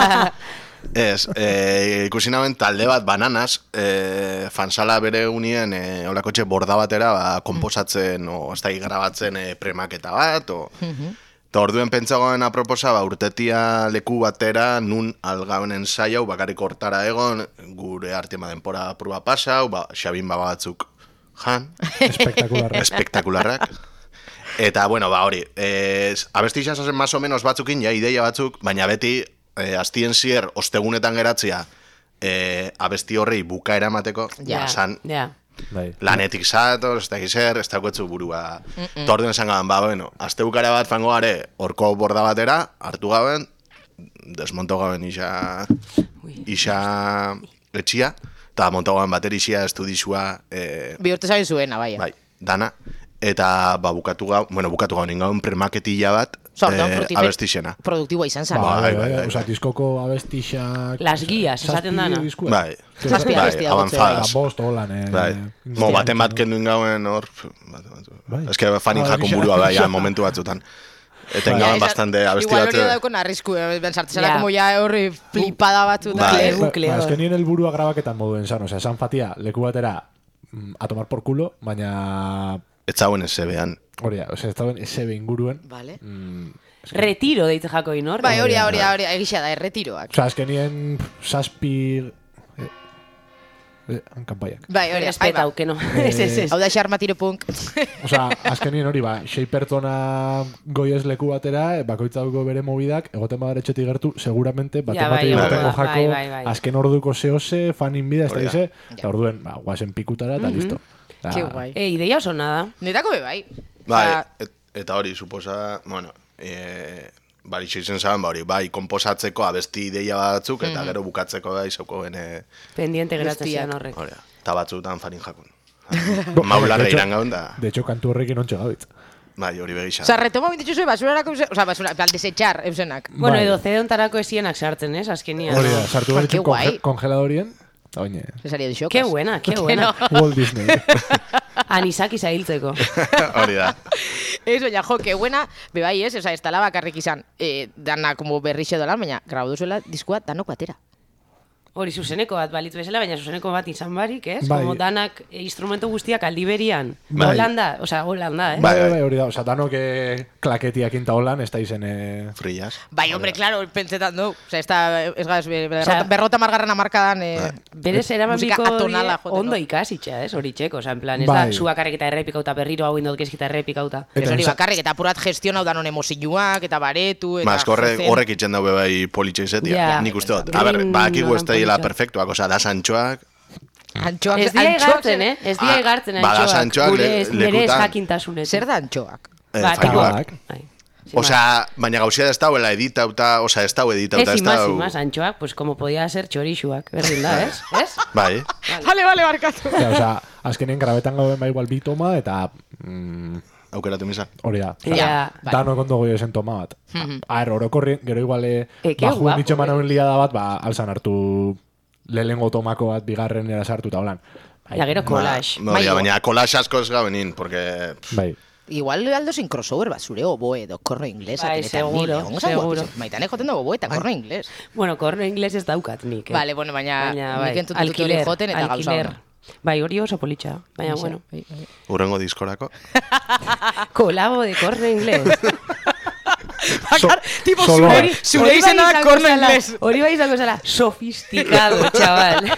Ez, e, ikusi naben talde bat bananas, e, fansala bere unien e, olakotxe borda batera ba, komposatzen, o ez da grabatzen e, premaketa bat, o... Eta orduen pentsagoen aproposa, ba, urtetia leku batera, nun algauen ensaiau, bakarrik hortara egon, gure artima denpora prua pasau, ba, xabin baba batzuk jan, Espektakularra. espektakularrak. Eta, bueno, ba, hori, eh, abesti xasazen más o menos batzukin, ja, ideia batzuk, baina beti, eh, astien zier, ostegunetan geratzea, eh, abesti horrei buka eramateko, Ja, ja, san, ja. Bai. lanetik zatoz, ez dakiz zer, ez dakuetzu burua. Eta orduen esan gaben, ba, bueno, azte bukara bat fango gare, horko borda batera, hartu gaben, desmonto gaben isa, isa etxia, eta monto gaben baterixia, estudizua, eh, Bihurte zain zuena, bai. bai, dana, eta ba, bukatu gau, bueno, bukatu gauen ingauen premaketilla bat, Sortean eh, frutife- abestixena. Produktiboa izan zen. Ba, Bai, bai, bai, bai, bai. Osa, diskoko abestixak... Las guías, esaten zazpi dana. diskuak. Bai, Zazpi bai, abesti dago avanzadas. Ba, bost, holan, eh. Bai, mo, baten bat kendu ingauen hor, bat, bat, Bai. ez que fanin Ah, jakon gisa- burua bai, ja, gisa. momentu batzutan. Eta Bai. ingauen Ja, bastante abesti Igual hori batzu. daukon arrisku, eh, ben sartzela Ja. como ya horri flipada batzutan. Bai. Bucle, bucle. Ba, eskenien helburua grabaketan moduen zan, osea, esan fatia, leku batera mm, a tomar por culo, baina Ez zauen ez zebean. hori da, osea, ez dauen ese inguruen. Vale. Mm, Retiro deitze jako inor. Bai, hori, hori, hori, egisa da, erretiroak. osea, eskenien pff, zazpi... Eh, eh, kanpaiak. Bai, hori, Respeta, ahí va. que no. Ez, ez, ez. Hau da xarma tiro punk. Osea, azkenien hori, ba, sei pertsona goiez leku batera, eh, bakoitza dugu bere mobidak, egoten badar etxetik gertu, seguramente, baten Ja, bai, bate bai, egotengo bai, jako, bai, bai. azken orduko zehose, fanin bida, ez da Hori da. dize, eta orduen, ba, guazen pikutara, eta listo. Eta- Ke guai. E, ideia oso nada. Netako be bai. Bai, Osea, et, eta hori, suposa, bueno, e, barixo izen zaben, ba hori, bai, komposatzeko abesti ideia batzuk, eta gero bukatzeko bai, zeuko bene, Pendiente geratzen Guztiak. zian horrek. hori, eta batzutan farin jakun. Maularra De hecho- iran gaun da, De hecho, kantu horrekin ontxe gabitz. bai, hori begisa. Osa, retoma bintitzu zuen basurarako, eusen- osa, basura, plan, desechar, eusenak. Bueno, Bai. edo zedontarako esienak sartzen, ez? Azkenian. Hori da, sartu Joder, behar qué guay. kongeladorien, eta baina, Cesaria de xocas. Qué buena, qué buena. Walt Disney. Anisaki zailtzeko. Hori da. Eso, ya, jo, que buena, bebai ez, oza, ez tala bakarrik izan, eh, dana como berrixe dolan, baina grabatu zuela diskua danok batera. Hori zuzeneko bat balitu bezala, baina zuzeneko bat izan barik, ez? Bai. Como danak e, instrumento guztiak aldi berian. Bai. Holanda, osea, Holanda, eh? Bai, Bai, bai, bai. hori da, oza, danok eh, klaketiak inta holan, ez da izen... Eh, Frillas. Bai, hombre, claro, pentsetan du. Osa, ez da, ez gaz, berrota, Osea, berrota margarren amarkadan, eh, Berez eraman musika biko atonala joteko. ondo ikasitxa, ez? Hori txeko, oza, en plan, ez Bai. da, zuakarrik eta errepikauta berriro hau indot gezkita errepikauta. ez Eta hori esa- bakarrik, eta apurat gestion hau danon emozioak, eta baretu, eta Mas, horrek, jozen. horrek itxen daube bai politxe izetia, Ja. nik uste dut. Rin, A ber, bakigu ez noran daila politxoak. perfektuak, oza, da santxoak, Antxoak, Ez dira antxoak igartzen, zer- eh? Ez dira Ah, igartzen bada antxoak, santxoak gure le- ez, nire ez lekutan. jakintasunetik. Zer da antxoak? eh, Ba, failuak. tipo- Bai. Sin Osea, baina gauzia da ez dauela editauta, osea, ez dau más. editauta, Ez ez imas, dau... imas, antxoak, pues como podía ser txorixuak, berdin da, ez? Ez? Bai, Bale, bale, barkatu. ja, oza, azkenien grabetan gauden bai igual bi toma, eta... Mm, aukeratu misa. hori da. Ja, bai. Danok ondo goi esen toma bat. A ver, orokorri, gero igual eh, E, que bajuen guapo, itxeman eh. hauen liada bat, ba, alzan hartu lehenengo tomako bat bigarren era sartu eta holan. Bai, Ja, gero collage. Ba, hori da, Bai, baina collage asko ez gabenin, porque... bai. Igual aldo sin crossover bat, zure oboe edo korno inglesa. Bai, seguro, seguro. Maitane joten dago oboe eta korno ingles. Bueno, korno ingles ez daukat nik, eh? Vale, bueno, baina, Baina, bai, nik entzun dut hori joten eta gauza alquiler. ona. Bai, hori oso politxa, baina, bueno. Bai, bai. Urrengo diskorako. Kolabo de korno ingles. Bakar, tipo, solo- zure, zure Hori bai izena izango korno zela- ingles. Hori bai izango zela, sofisticado, chaval.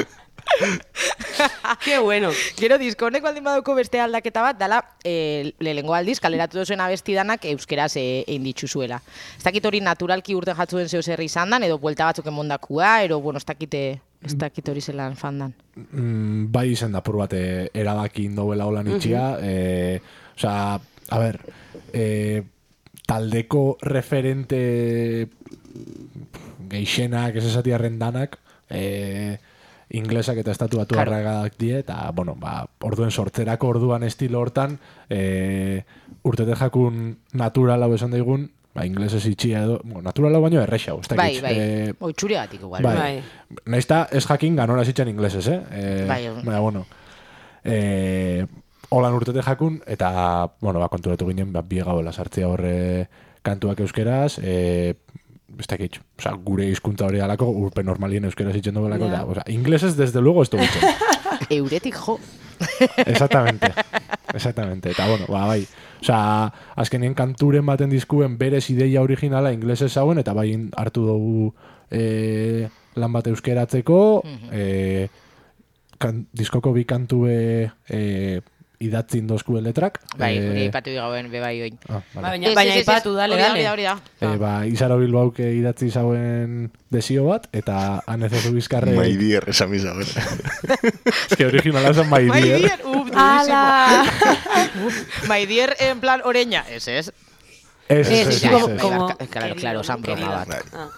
Qué bueno. Gero disko honek baldin baduko beste aldaketa bat, dala, e, lehengo aldiz, kaleratu duzuen abesti danak euskeraz e, egin ditzuzuela. Ez dakit hori naturalki urten jatzuen zeu zer izan dan, edo buelta batzuk emondakua, ero, bueno, ez dakite, ez dakit hori zelan fandan. Mm, bai izen da pur bat eh, erabaki indobela holan itxia. eh, Osa, a ber, eh, taldeko referente geixenak, ez esatiarren danak, eh, inglesak eta estatu batu Claro. harragadak die, eta, bueno, ba, orduen sortzerako orduan estilo hortan, eh, urtete jakun natural hau esan daigun, ba, inglesez itxia edo, bueno, natural hau baino errexau, ez Bai, dakit. bai, eh, oitxuriagatik igual. Bai. Bai. Naizta ez jakin ganora zitzen inglesez, eh? eh Bai. Baina, bueno. Eh, holan urtete jakun, eta, bueno, ba, konturatu ginen, ba, bi gauela sartzea horre kantuak euskeraz, eh, ez dakit, oza, gure hizkuntza hori alako, urpe normalien euskeraz itzen dobelako, Ja. da, oza, inglesez desde luego ez du bitzen. Euretik jo. Exactamente. Exactamente. Eta bueno, ba, bai. Osa, azkenien kanturen baten diskuen berez ideia originala inglesez hauen, eta bai hartu dugu e, lan bat euskeratzeko, e, kan, diskoko bi kantue e, idatzin dozkuen letrak. Bai, Eh, hori ipatu gauen bebai oin. ah, vale. Baina, Ez, baina ez, ez, ipatu, ez. dale, Hori da, dale. hori da, hori da. E, ba, Izaro Bilbauk idatzi zauen desio bat, eta Anezozu Bizkarre... Maidier, esan misa, ber. Ez que originala zen My Maidier. dear, uh, Ala! durísimo. My dear en plan oreña, ese es. Ez, ez, Ez, ez, es ez, como- ez. como- Claro, claro, claro, san broma querida. bat. Ah.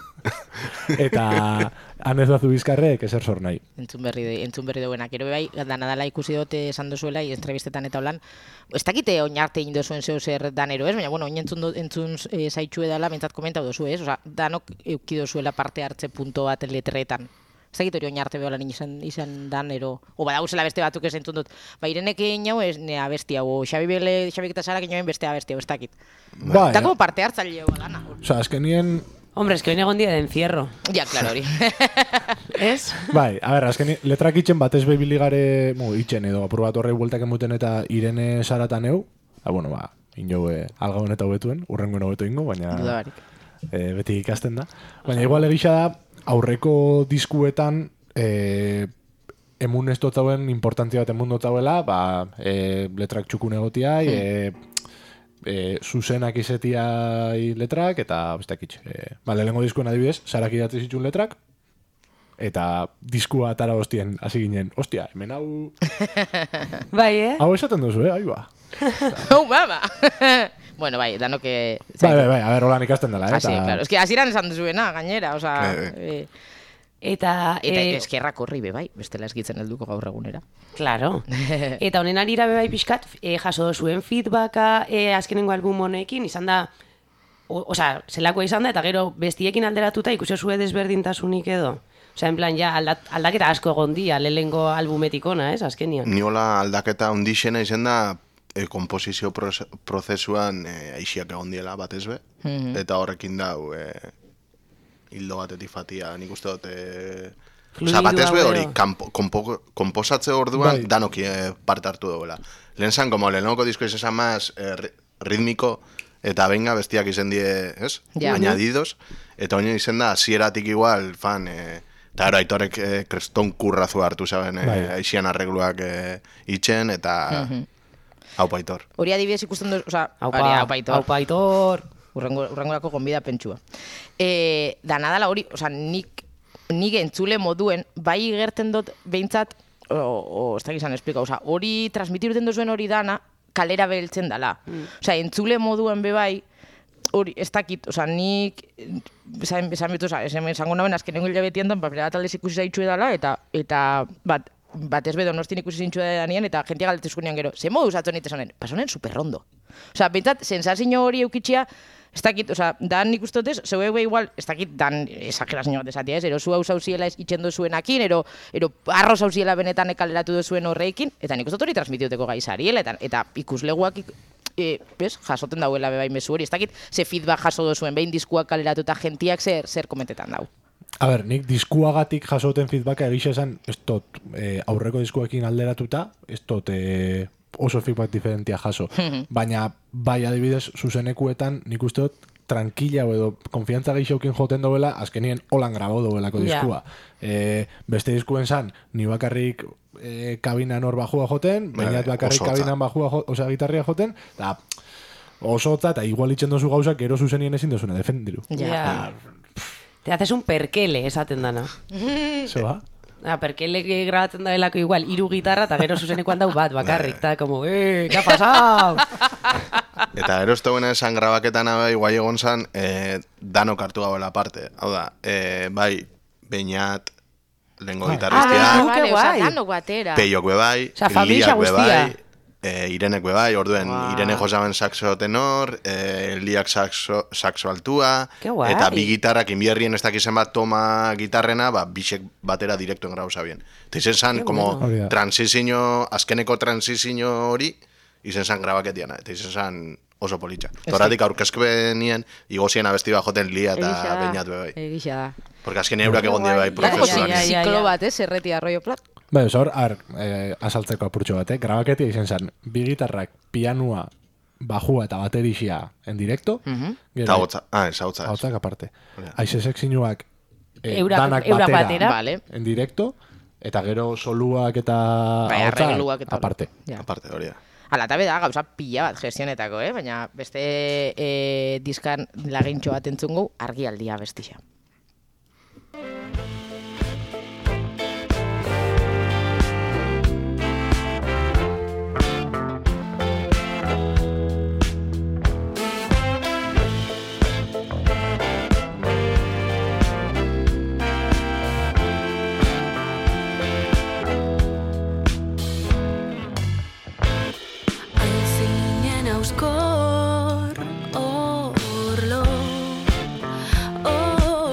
Eta Anezozu Bizkarrek ezer sor nahi. Entzun berri, de, entzun berri duena. Gero bai, dana dala ikusi dute esan dozuela, entrevistetan eta holan. Ez dakite oinarte egin dozuen zeu zer danero, ez? Baina, bueno, oin entzun, do, entzun e, zaitxue dela, bentsat komentau dozu, ez? Osa, danok euki dozuela parte hartze punto bat letretan. Ez dakit hori oinarte beholan izan, izan danero. O badauzela beste batzuk ez entzun dut. Ba, irenek egin jau ez ne abesti hau. O Xabi Bele, Xabik eta Sarak egin beste abesti hau, ez dakit. Bai, Eta como parte hartzaile hau dana. Osa, azkenien, Hombre, es que hoy egon día de encierro. Ja, claro, hori. ¿Es? bai, a ber, azkenien, letrak itxen batez behibiligare, mu, itxen edo, apur bat horrei bueltak emuten eta Irene Saratan eu, eta, bueno, ba, injo e, alga honeta hobetuen, urrengoen hobeto ingo, baina Duda barik. e, beti ikasten da. Baina igual egisa da, aurreko diskuetan, e, emun ez dotzauen importantzia bat emun dotzauela, ba, e, letrak txukun egotia, e, e, zuzenak izetiai letrak, eta bestak itx. E, ba, lehenengo diskuen adibidez, Sarak idatzi zituen letrak, eta diskua atara hostien hasi ginen, ostia, hemen hau, Bai, eh? hau esaten duzu, eh, ahi ba. Oh, mama! Bueno, bai, danok... eh, Bai, bai, bai, a ber, holan ikasten dela, eh? Ah, sí, claro. Es que hasieran esan duzuena, gainera, osea... Eh, Eh, Eta, eta eh, eskerrak horri be, bai, bestela eskitzen helduko gaur egunera. claro. Eta honen arira bebai pixkat, eh, jaso zuen feedbacka eh, azkenengo album honekin, izan da, o, osea, zelakoa izan da, eta gero bestiekin alderatuta ikusi zue desberdintasunik edo. Osea, en plan, ja, aldat, aldaketa asko egon dia, lehenengo albumetik ona, ez, azkenian. Niola aldaketa ondixena izan da e, komposizio proze- prozesuan e, aixiak egon diela batez be, Mhm. eta horrekin dau e, hildo batetik fatia, nik uste dut... E, Fluidua Osa, batez be gero. hori, kanpo- konpo- komposatze orduan Bai. danoki e, parte hartu duela. Lehen zan, como lehenoko disko izan más e, ri- ritmiko, eta benga bestiak izen die, ez? Ja. Añadidos, eta oin izen da, hasieratik igual, fan... E, eta gero aitorek e, kreston kurrazu hartu zaben, e, Bai. aixian arregluak e, itxen, eta... Hau paitor. Hori adibidez ikusten duz, oza, Aupa, hori, aupa aitor. aupa aitor. Urrengo, urrengorako gonbida pentsua. E, dana dala hori, oza, nik, nik entzule moduen, bai gerten dut behintzat, o, o ez da gizan esplika, oza, hori transmitiruten duzuen hori dana, kalera beltzen dala. Mm. Oza, entzule moduen be bai, hori, ez dakit, oza, nik, esan, esan bitu, oza, esan esango naben azkenengo hilabetien dan, papera bat aldez ikusi zaitxue dala, eta, eta, bat, bat ez bedo nostin ikusi zintxue danien, eta jentia galdetzezkunean gero, ze modu usatzen nitezanen, pasonen superrondo. Oza, bentsat, sensazio hori eukitxia, ez dakit, oza, dan nik uste dutez, zeuek be igual, ez dakit, dan exagerazio bat esatia ez, ero zu hau zauziela itxen dozuenakin, ero, ero arro zauziela benetan ekaleratu dozuen horreikin, eta nik uste dut hori transmitiuteko gaizariela, eta, eta ikusleguak ik, e, bez, jasoten dauela bebai mezu hori, ez dakit, ze feedback jaso dozuen, behin diskuak kaleratu eta gentiak zer, zer komentetan dau. A ber, nik diskuagatik jasoten feedbacka egisa esan, ez dut eh, aurreko diskuekin alderatuta, ez dut eh, oso feedback diferentia jaso. Baina, bai adibidez, zuzenekuetan, nik uste dut, tranquila edo konfiantza gehixaukin joten dobela, azkenien holan grabo dobelako Ja. diskua. Eh, beste diskuen zan, ni bakarrik eh, kabinan hor bajua joten, Bai, baina bakarrik oso hotza. kabinan bajua, jo, osea, gitarria joten, eta oso hotza, eta igual itxen dozu gauzak, gero zuzenien ezin dozuna defendiru. Ja. Te haces un perkele, esaten dana. Zer ba? Ah, perkele grabatzen da belako igual, hiru gitarra, eta gero zuzenekoan dau bat, bakarrik, eta como, eh, ¿qué ha pasado? Eta ero ez dagoena esan grabaketan bai, guai egon zan, e, danok hartu gauela parte. Hau da, e, bai, Beñat, lehengo Ah, gitarristiak, bai. Qué guai. danok batera. Peiok be bai, Osea, familia Liak be guztia. bai, e, Irenek be bai, orduen Guau. Irene josaben saxo tenor, e, Liak saxo, saxo altua, Qué guai. eta bi gitarrak inbierrien ez dakizen bat toma gitarrena, ba, bisek batera direktoen grau zabien. Eta izen zan, Qué como bueno. Hori da. transizio, azkeneko transizio hori, izen zan grabaketiana, eta izen zan oso politxa. Toratik aurkezkenien, igozien abesti bat joten Lia eta Egisa da. Beñat be bai. Egisa da. Porque azken eurak egon die bai Guai. prozesuan. Ja, ja, ja. Ziklo bat, ez, erreti arroio plat. Bai, oza, hor, ar, eh, azaltzeko apurtxo bat, eh? Grabaketia izan zen, bi gitarrak, pianua, bajua eta baterixia en directo, Eta hotza, ah, ez hotza. ez. hautzak aparte. Hori. Aizezek zinuak eh, Eurak- danak eurak batera, batera. Vale. en directo, eta gero soluak eta Bai, ahotsak arregluak eta hori. aparte. Ja. Aparte, hori da. Ala, eta beda, gauza pila bat gestionetako, eh? Baina beste e, diskan lagintxo bat entzungu argialdia bestixa. Aizinen auskor orlo,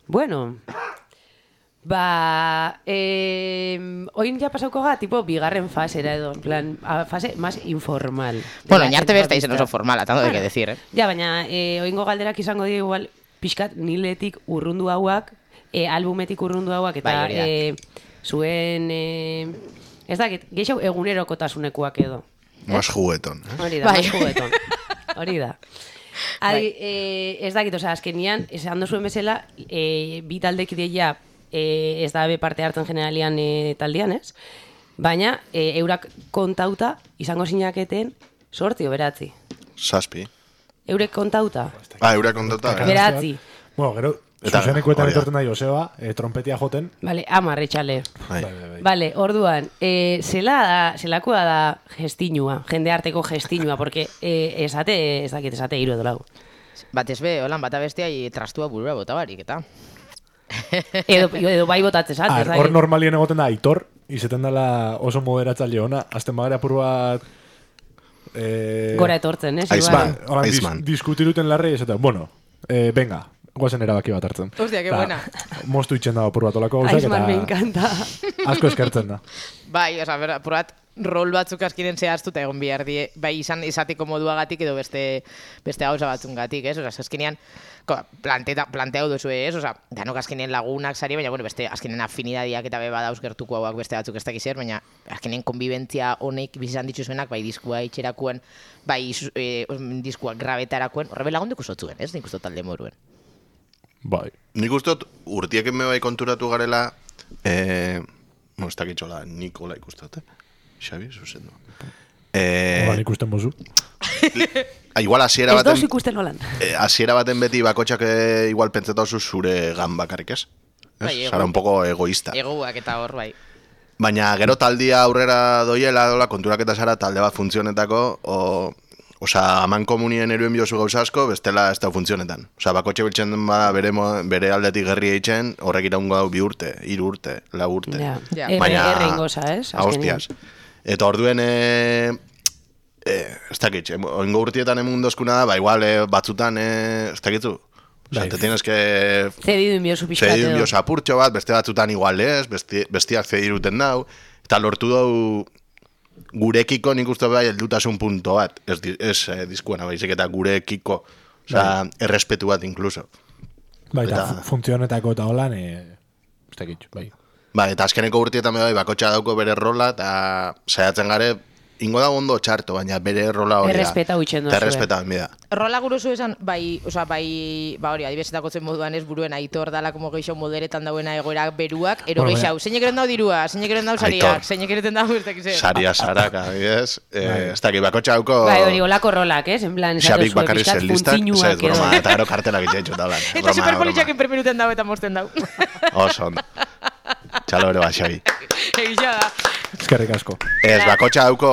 Bueno, ba, eh, oin ja pasauko ga, tipo, bigarren fasera edo, en plan, a fase más informal. Bueno, De la inarte besta izen entrevista. oso formala, tanto de que decir, eh? Ja, baina, eh, oingo galderak izango dira igual, pixkat niletik urrundu hauak, eh, albumetik urrundu hauak, eta Bai, hori da. eh, zuen, eh, ez dakit, gehiago egunerokotasunekoak edo. Más juguetón. Eh? Hori da, Bai. más jugueton. Hori da. Adi, eh, ez dakit, osea, azkenian, esan dozuen bezala, eh, bi taldekideia eh, ez da be parte hartzen generalian eh, taldean, ez? Baina, eh, eurak kontauta, izango zinaketen, sortzi o beratzi. Zazpi. Eurek kontauta, Ah, eura kontota. eh? beratzi. Bueno, gero, Eta, zuzenekuetan hori da. etorten da Joseba, eh, trompetia joten. Vale, amar etxale. Bai. Bai, bai, bai. Vale, orduan, eh, zela da, zelakoa da gestinua, jende arteko gestinua, porque eh, esate, ez dakit, esate hiru edo lau. Batez be, holan bata bestia i trastua burura bota barik, eta. Edo, edo bai botatzez, Ah, ez hor dakit. normalien egoten da Aitor, izeten dela oso moderatzaile ona, azten bagara apur bat... Eh, Gora etortzen, ez? Aizman. igual. Holan dis, Aizman. diskutiruten larri, ez eta, bueno, eh, venga, guazen erabaki bat hartzen. Hostia, que Ta, buena. Moztu itxen da apur bat olako gauzak, Aizman, me eta encanta. asko eskertzen da. Bai, oza, ber, apurat, rol batzuk askinen zehaztuta egon behar die, bai izan izateko moduagatik edo beste beste gauza batzungatik, ez? Oza, askinen planteta, planteau duzu ez? Oza, danok askinen lagunak sari, baina, bueno, beste askinen afinidadiak eta be badauz gertuko hauak beste batzuk ez dakiz zer, baina askinen konbibentzia honek bizizan ditzuzuenak, bai diskua itxerakuen, bai e, diskua grabetarakoen, horrebe lagunduko zotzuen, ez? Nik uste talde moruen. Bai. Nik ustot, urtiek me bai konturatu garela, eh, no, ez dakitxola, Nikola ikustot, eh? Xabi, zuzen du. Eh, Holan ikusten bozu. ah, igual hasiera Ez baten... dozu ikusten holan. Eh, hasiera baten beti bakotxak eh, igual pentsatauzu zure gan bakarrik, ez? Ez? Bai, ego- Zara un poco egoísta. Egoak eta hor, bai. Baina gero taldia aurrera doiela, dola, konturaketa zara talde bat funtzionetako, o, osea, aman komunien eruen biozu gauza asko, bestela ez da funtzionetan. Osea, bakotxe biltzen bada bere, mo- bere aldetik gerri eitzen, horrek iraungo dau bi urte, hiru urte, lau urte. Ja. Ja. Erre, Baina- erre ingoza, ez? Ah, hostias. Eta orduen, e, e, ez dakit, e, oingo urtietan emun dozkuna da, ba, igual e, batzutan, e, ez dakitzu. Osea, Bai. te tienes que Zedidu inbiozu pixkat zedidu edo. inbioz apurtxo bat, beste batzutan igual ez, besti, bestiak zediruten dau, eta lortu dau gurekiko nik uste bai heldutasun punto bat, ez, di- ez eh, diskuena baizik eta gurekiko, osea, errespetu bat inkluso. Bai, eta Eta- fu- funtzionetako eta holan, eh, ez dakit, bai. Ba, eta azkeneko urtietan bai, bakotxa dauko bere rola, eta saiatzen gare, ingo da ondo txarto, baina bere rola hori da. Errespetau itxen Eta dozue. errespetau bida. Rola guruzu esan, bai, oza, bai, ba hori, adibezetako zen moduan ez buruen Aitor dala como geixo moderetan dauena egoera beruak, ero Bueno, geixau, zeinek eren dau dirua, zeinek eren dau sariak, Aitor. zeinek eren dau ez dakize. Saria sarak, adibidez, eh, ez dakit, bakotxa dauko... Bai, hori olako rolak, ez? En plan, Xabik esatozue bakarri pixkat zer listak, funtzinuak zait, broma, edo. eta gero kartelak itxetxu daulan. Eta superpolitxak enpermenuten dau eta mosten dau. Oso ondo. Txalo bere bat, Xabi. Egisa da. Eskerrik asko. Ez, bakotxa dauko,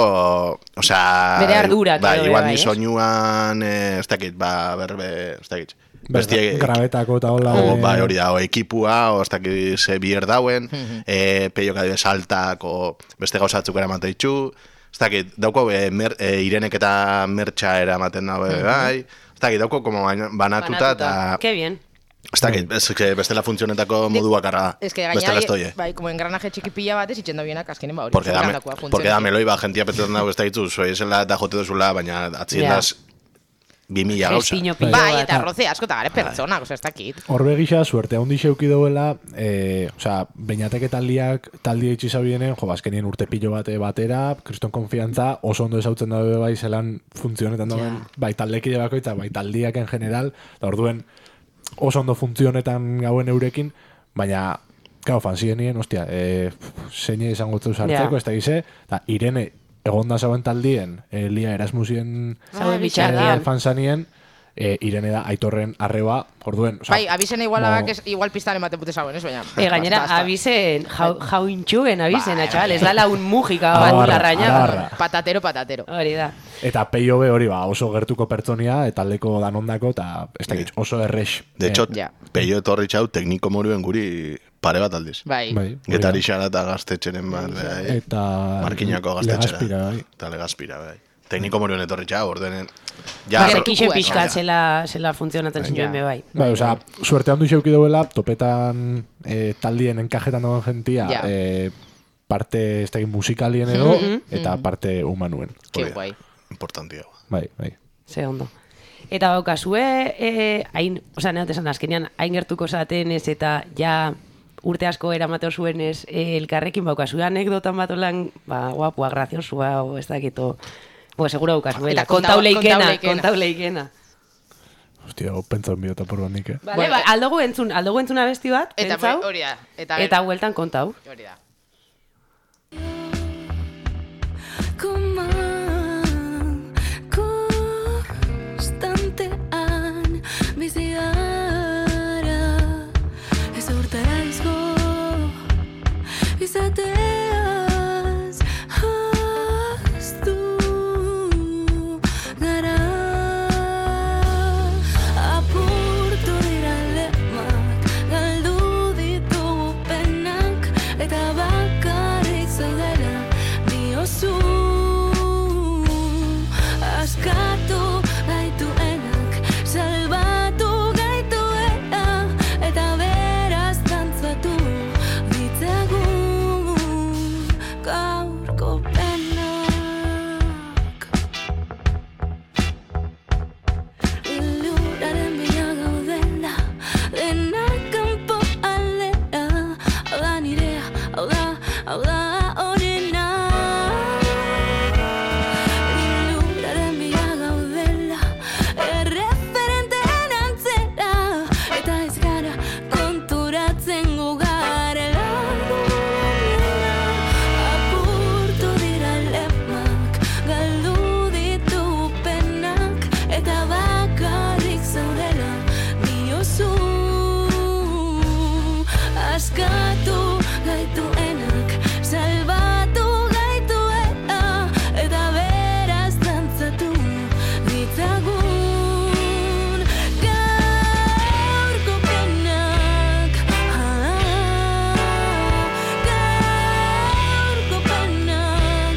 osea... Bere ardurak ba, edo, igual bai, ni ez? soinuan, eh, ez dakit, ba, berbe, ez dakit. Bai, Bestie, grabetako eta hola... o, eh, ba, hori da, o ekipua, o ez dakit ze bier dauen, e, peiok adibidez saltak, o beste gauzatzuk eramaten ditu, ez dakit, dauko e, mer, e, irenek eta mertxa eramaten daue, bai, ez dakit, dauko como baina- banatuta, eta... Ke bien. Ez dakit, ez, que bestela funtzionetako modu bakarra da. Ez que Bestela ez gaina, doie. bai, como engranaje txikipilla batez itxen da bienak azkenen ba hori. Porque da, zelandakoa, porque funtzionetan. da meloi ba, jentia petetan dago ez da ditu, zoizela eta jote duzula, baina atzien Ja. daz bi mila gauza. Gestiño pilo Bai, bat. eta arroze asko eta gare pertsonak, oza, ez dakit. Horbe gisa, suerte handi xeuki dauela, eh, osea, beñateke taldiak, taldia itxiza bienen, jo, azkenien urte pilo bate batera, kriston konfiantza, oso ondo ezautzen dabe bai, zelan funtzionetan dauen, bai taldekide bakoitza, bai taldiak en general, eta orduen oso ondo funtzionetan gauen eurekin, baina, claro, fanzienien, ostia, eh, zeine izango zeu sartzeko, Ja. ez da gize, eta Irene, egonda zauen taldien, eh, Lia Erasmusien Zauen Ah, bitxarrean. eh, fanzanien, eh, Irene da Aitorren arreba, orduen, osea, Bai, abizena igual mo- abak ez, igual pistaren bate pute zauen, ez baina. E, gainera, basta, basta. abizen, jau, jau intxugen abizen, Bai, chaval, bai. ez dala un mugika bat Arabarra, larraña. arabarra. Patatero, patatero. Hori da. Eta peio be hori ba, oso gertuko pertsonia, eta taldeko danondako, eta ez dakit, oso errex. De hecho, Ja. peio etorri txau tekniko moruen guri pare bat aldiz. Bai. bai, hori da. Getari xara eta gaztetxeren bat, bai. Eta Markinako gaztetxera. Legazpira, bai. Eta legazpira, bai. Tekniko moruen etorri txau, ordenen Ja, Ba, so- Zekixen Bai, pixkat ja. zela, zela funtzionatzen zuen be bai. Bai, osea, suerte handu xeuki duela, topetan eh, taldien enkajetan dagoen jentia, Ja. eh, parte ez dakit musikalien edo, eta parte humanuen. Ke Hori da. guai. Importantia. Bai, bai. Ze ondo. Eta baukazue, e, hain, osea, neot esan azkenean, hain gertuko zaten ez eta ja urte asko eramateo zuenez, e, elkarrekin baukazue anekdotan bat olan, ba, guapua, graziosua, o ez dakito, bo, seguro baukazuela, Eta kontau- kontau leikena, kontau leikena. kontau leikena. Hostia, pentsa biota por nik, eh? Vale, Bueno, ba, aldogu entzun, aldogu entzun abesti bat, Eta pentsau, hori da. Eta, eta hueltan kontau. hori da. Koman, konstantean bizi gara, ez urtarazko izateaz ahaztu gara. Apurtu dira lemak, galdu ditugu penak, eta bakarrik zaudela diozu. Askatu gaituenak, salbatu gaituena, eta beraz dantzatu ditzagun gaurko penak. Lurraren bila gaudela, denak kanpo aldera, hau da nirea, hau da, hau da onena. Lurraren bila gaudela, erreferenteen antzera, eta ez gara konturatzen gu garela. Apurtu dira lemak, galdu ditu penak, eta bakarrik zaudela diozu. Askatu gaituenak, salbatu gaituena, eta beraz dantzatu ditzagun gaurko penak. Ah, gaurko penak.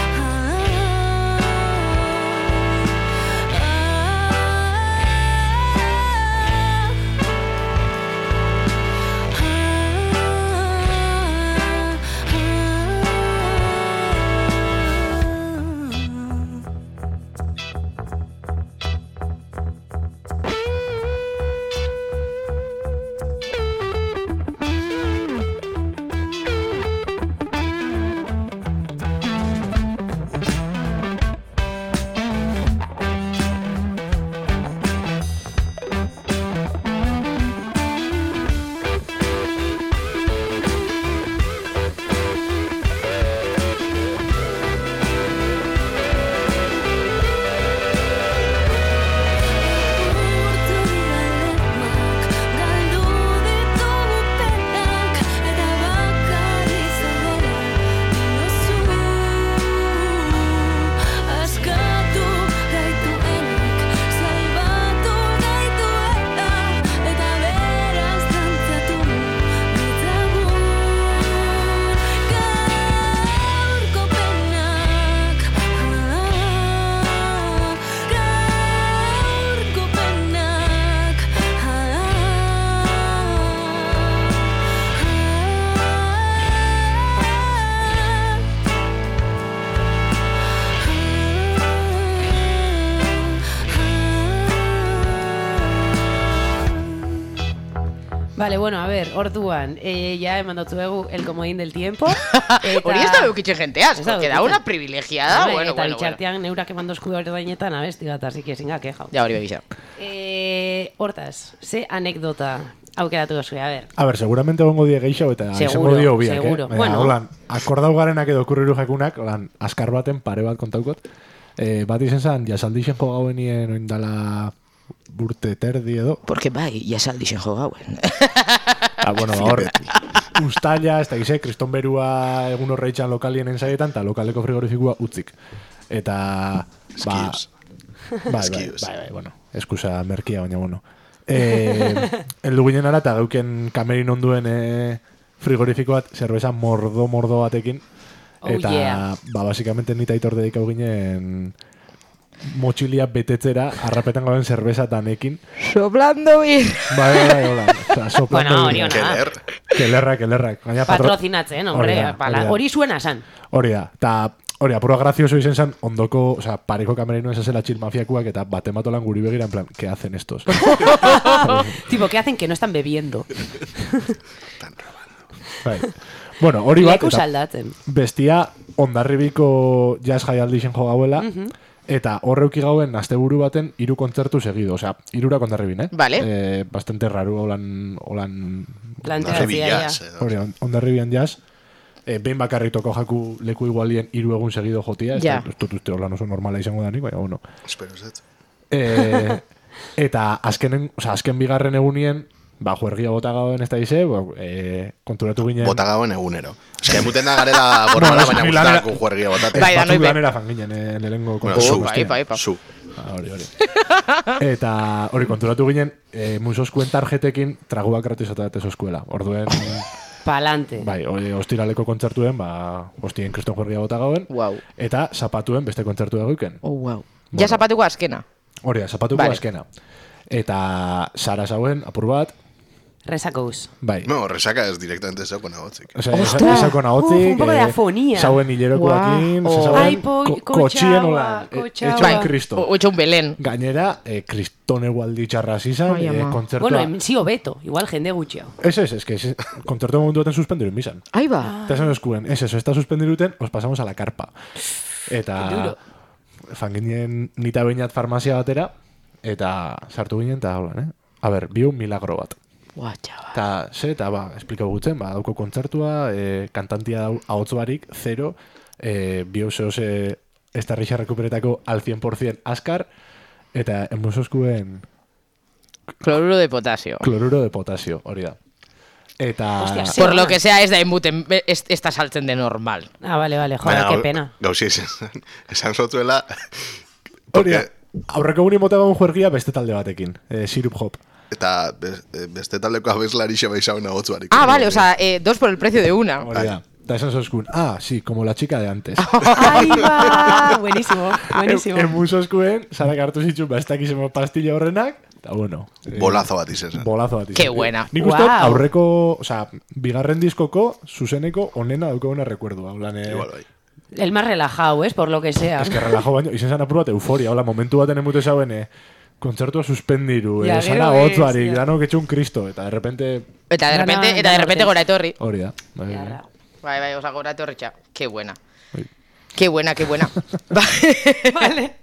Apurtu dira lemak, galdu ditugu penak, eta bakarrik zaudela diozu. Askatu gaituenak, salbatu gaituena, eta beraz dantzatu ditzagun gaurko penak. Ah, gaurko penak. Vale, bueno, a ver, orduan, eh, ya eman dotzu egu el comodín del tiempo. Eta... Hori ez da eukitxe jente asko, Ez da que da edukitzen. una privilegiada, Bai, bueno, eta bueno, bueno. bitxartean neurak eman dozku hori dainetan abesti bat, así que singa queja. Ja, hori begisa. Eh, hortaz, ze anekdota aukeratu dozue, a ver. A ver, seguramente gongo die gehiago eta Seguro, izango dio biak, seguro. eh? Baina, Bueno. holan, akordau garenak edo kurriru jakunak, holan, askar baten pare bat kontaukot. Eh, bat izen zan, jasaldixen jo gauenien oindala burte terdi edo. Porque bai, jasaldixen jo gauen. Ah, bueno, ba, hor, ustaila, ez da gize, kriston berua egun horreitzan lokalien ensaietan, eta lokaleko frigorifikua utzik. Eta, ba, Excuse. bai, bai, Excuse. bai, bai, bueno, eskusa merkia, baina, bueno. Eh, eldu ginen ara, eta gauken kamerin onduen eh, frigorifikoat, zerbeza mordo-mordo batekin. Oh, Eta, yeah. ba, basikamente nita aitor dedikau ginen motxilia betetzera, harrapetan gaben zerbeza danekin. Soplando bir. Bai, bai, bai, hola. Osa, soplando Bueno, birra. hori ona. Keler. Kelerrak, kelerrak. Gaina patro... Patrocinatzen, hombre. Hori da, bala, hori da. Hori zuena san. Hori da, eta hori da, pura grazioso izen zen, ondoko, o sea, pareko kamerino esazela txilmafiakuak, eta bate matolan guri begira, en plan, ¿qué hacen estos? Tipo, ¿qué hacen que no están bebiendo? Bai. Bueno, hori bat, Leku eta saldatzen. bestia ondarribiko jazz jaialdi zen jo gauela, eta horreuki gauen asteburu baten hiru kontzertu segido, osea, hirurak ondarribin, eh? Vale. Eh, bastante raru, holan, holan, Planteatzea, Billas, ja. edo. hori, on- ondarribian jazz, eh, behin bakarrik toko jaku leku igualien hiru egun segido jotia, ez Ja. da- ez dut uste holan oso normala izango danik, baina, bueno. Espero, ez dut. Eh, eta azkenen, o sea, azken bigarren egunien, ba, juergia bota gauen ez da ize, bo, eh, konturatu ginen... Bota gauen egunero. Ez que muten da garela gormara, Bueno, baina ni lanera- guztako juergia botate. Bai, da, batzuk noi be- lanera fan ginen, eh, lehenengo Bueno, kontzertu zu, bai, guztian. bai, bai. Zu. Ah, hori, hori. Eta hori konturatu ginen, eh, musoskuen tarjetekin traguak gratis atate eskuela. Orduen, Palante. bai, hori, ostiraleko kontzertuen, ba, hostien kriston juergia bota gauen, Wow. eta zapatuen beste kontzertu eguken. Oh, wow. Ja zapatuko azkena. Hori da, zapatuko Vale. azkena. Eta Sara zauen, apur bat, Resakouz. bai. No, resaka ez directamente zeuko nagotzik. O sea, Ostras! esako nahotzik, Uf, un poco de afonía. zauen hilerokoakin, Guau. se zauen Ai, po- ko- kotxa kotxien agua, olan, e- kotxa etxon agua. kristo. O etxo un Belén. Gainera, eh, kriston egualdi txarra zizan, Ai, eh, ama. kontzertua... Bueno, em- sí, hobeto. Igual jende gutxiago. Ez, ez, ez, que ez, kontzertu momentu baten suspendiru inbizan. Ahí va. Eta esan eskuen, ez, eso, ez da suspendiruten, os pasamos a la carpa. Eta Duro. fanginen nita beinat farmazia batera, eta sartu ginen, eta holan, eh? A ber, biu milagro bat. Buah, chaval. Eta, ze, eta ba, esplikau gutzen, ba, dauko kontzertua, e, kantantia dau ahotz barik, zero, e, biu zehose ez da rixa rekuperetako al cien por cien askar, eta emusoskuen Cloruro de potasio. kloruro de potasio, hori da. Eta... Hostia, sí. Por lo que sea, ez da enbuten, ez, ez da saltzen de normal. Ah, vale, vale. Joder, Baina, qué gau- pena. Gauzi esan, esan zotuela... Hori da, porque- aurreko egunin mota gaun juergia beste talde batekin, e, sirup hop. Eta be- eh, beste taldeko abeslari xe baizauen agotzuarik. Ah, vale, o sea, eh, dos por el precio de una. Hori da. Eta esan zoskun, ah, sí, como la chica de antes. Ahí va. Buenísimo, buenísimo. Emusoskuen, zarak hartu zitzu, ba, ez dakizemo pastilla horrenak, eta bueno. eh, Bolazo bat izan. Bolazo bat izan. Qué buena. Nik uste dut Guau. aurreko, osea, bigarren diskoko, zuzeneko, onena daukaguna rekuerdua. Holan, eh, Igual bai. El más relajado, ¿es? Por lo que sea. es que relajo baino, izen zan apur bat euforia, hola, momentu baten emute zauen, eh, kontzertua suspendiru, Ja, eh, zara gero ez, hotzarik, ja. danok etxun kristo, eta de repente, Eta de No, no, repente, eta no, de repente no, gora etorri. hori da. Bai, Ya, bai. ya. Bai, bai, osa gora etorri txa. Qué buena. Bai. Qué buena, qué buena. Vale.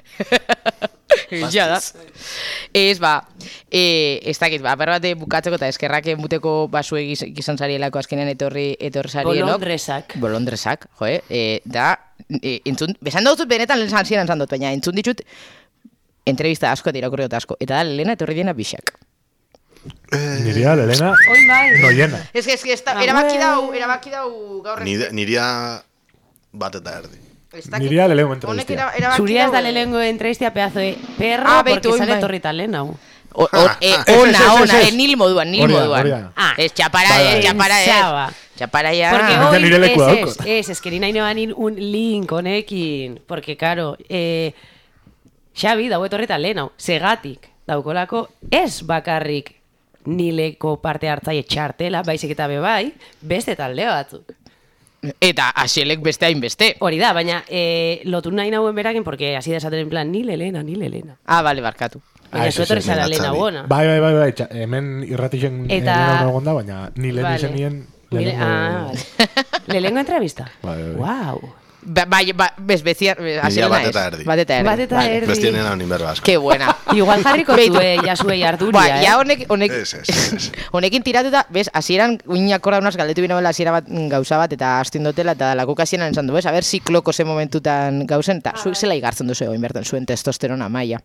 Ja da. Ez, ba, eh, ez dakit, ba, perra bate bukatzeko eta eskerrak muteko basue giz- gizan zarielako azkenean etorri, etorri zarielok. Bolondresak. Bolondresak, jo, eh? E, da, e, entzun, besan dut benetan lehen zantzienan zan dut, baina entzun ditut entrevista asko eta irakurri dut asko. Eta da, lehena etorri diena bixak. Niria, Elena, Oin bai. noiena. Ez que, ez que, ez da, Ah, erabaki bueno. dau, erabaki dau gaur ez- Nire- Niria bat eta erdi. ez dakit- Niria lehenengo Honek entrevistia. era- erabaki Zuria ez dau, da eh, lehenengo entrevistia pedazo de perro, Ah, porque beitu, oin sale bai. torrita lehen hau. O, o, eh, Ez, ez, ona, ez, ona, ez. eh, nil moduan, nil Hori da, moduan. hori da. Ah, Ez, txapara Bai, ez, bai. txapara ez. Pensaba. Txapara ya. Porque Nik hoy nire lekua es, daukat. es, es, es que ni nahi noan un link honekin, porque claro, eh, Xabi dago etorreta lehen hau, segatik daukolako ez bakarrik nileko parte hartzaile txartela, baizik eta bebai, beste talde batzuk. Eta asielek beste hainbeste. Hori da, baina eh, lotu nahi nauen berakin, porque hasi desaten en plan, nile Elena, nile Elena. Ah, bale, barkatu. Baina Ah, zu ez, ez, etorri ez, zara nena, Elena Xabi. bona. Bai, bai, bai, bai, txa- hemen irratixen Eta- Elena egon da, baina ni lehen Vale. izen nien Nile, lehenengo... ah, vale. Lehenengo entrevista? Bai, bai, bai. Wow. Ba, bai, ba, bez, beziar, asielena bat ez. eta erdi. Bat eta erdi. Bat eta Vale. erdi. Bestienen hau ninberba asko. Qué buena. Igual jarriko Beitu. zue, jasuei arduria, Ba, eh? ja honek, honek, Ez, ez, ez. honekin tiratuta, bez, hasieran uinakorra unaz galdetu binabela hasiera bat mm, gauza bat, eta astin dutela, eta lakuk hasieran esan du, bez, a ber, zikloko ze momentutan gauzen, eta zuek zela igartzen duzu egoin bertan, zuen testosterona maila.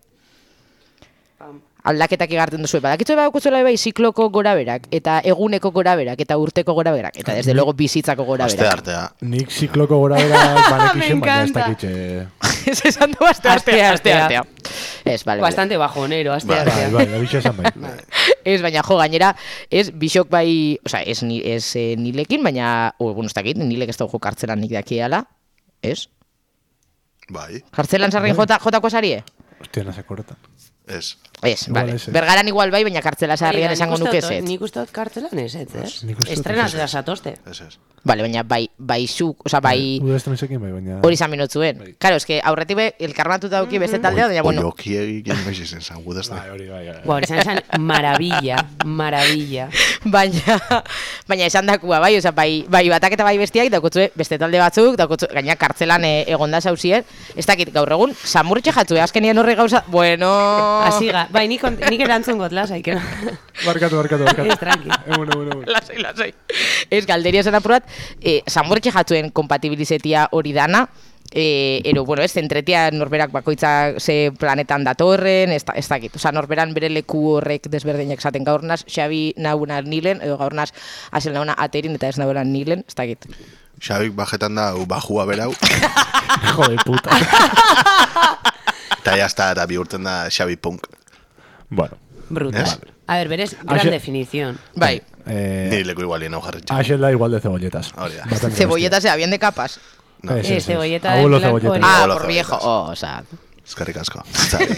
Aldaketak igartzen duzu, badakitzu badakuzuela bai zikloko goraberak, eta eguneko goraberak, eta urteko goraberak, eta desde luego bizitzako Aste goraberak. artea. Nik zikloko gora bera banekixen, Me baina ez encanta. dakitxe... Ez esan du aste Aste artea, aste artea. artea. Ez, bale, bale. Bastante bajonero, aste Bai, Bai, artea. bai, abixe esan bai. Ez, baina jo, gainera, ez, bisok bai, oza, ez, ni, ez eh, nilekin, baina, o, bueno, ez dakit, nilek ez dugu kartzelan nik dakiala, ez? Bai. Kartzelan sarrin jota, jotako sarie? Hostia, nasa korretan. Ez. Ez, Igual vale. ez, ez. Bergaran igual bai, baina kartzela sarrian esango nuke ez. Nik uste dut kartzelan ez, ez, ez? Nik uste dut Estrenatzea zatozte. Ez, ez. Vale, baina bai, bai zuk, oza, bai... Uda estrenesekin bai, baina... Hori izan minutzuen. Karo, eske aurretik be, elkarnatuta dauki beste taldea, baina, bueno... Oioki egin baiz izan zan, gudazte. Bai, hori, bai, bai. Ba, hori zan esan maravilla, maravilla. Baina, baina esan dakua, bai, oza, bai, bai batak eta bai bestiak, daukotzue beste talde batzuk, daukotzue, gaina kartzelan e, egonda zauzien, ez dakit gaur egun, samurtxe jatzue, azkenien horri gauza, bueno... Asiga, bai, nik, ont- nik erantzun got, lasai, que no. Barkatu, barkatu, barkatu. Ez, tranqui. Egun, egun, egun. Lasai, lasai. Ez, galderia zen apurat, e, samurtxe jatzuen kompatibilizetia hori dana, e, ero, bueno, ez, zentretia norberak bakoitzak ze planetan datorren, ez, da- ez dakit, oza, norberan bere leku horrek desberdinak zaten gaurnaz, Xabi nauna nilen, edo gaurnaz azel nauna aterin eta ez nauna nilen, ez dakit. Xabik bajetan da, u, bajua berau, Hijo de puta. eta jazta, eta bihurten da Xabi punk. Bueno. Brutal. Ez? A ver, berez, gran Axe- definición. Bai, Eh, Ni leku igualien hau jarritxan. Axel da igual de cebolletas. Hori da. Baten cebolleta sea bien de capas. No. Ez, Eh, ez, ez. cebolleta Abuelo en plan cebolleta. hori. Ah, Abuelo por viejo, cebolletas. oh, o sea... Eskerrik asko. Zari.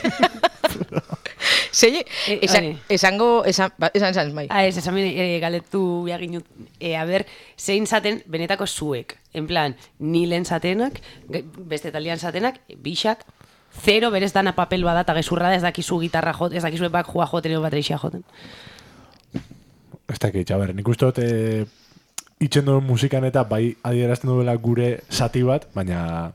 Zei, Eh, esan, hori. esango, esan, ba, esan, esan, bai. Ah, ez, esan e, galetu biaginut, e, a ber, zein zaten benetako zuek. En plan, nilen zatenak, ge- beste talian zatenak, bixak, zero berez dana papel bada, eta gezurra da ez dakizu gitarra jot, ez dakizu bak jua joten, edo baterixia joten. Ez dakit, a ber, nik uste dut eh, itxen duen musikan eta bai adierazten duela gure zati bat, baina...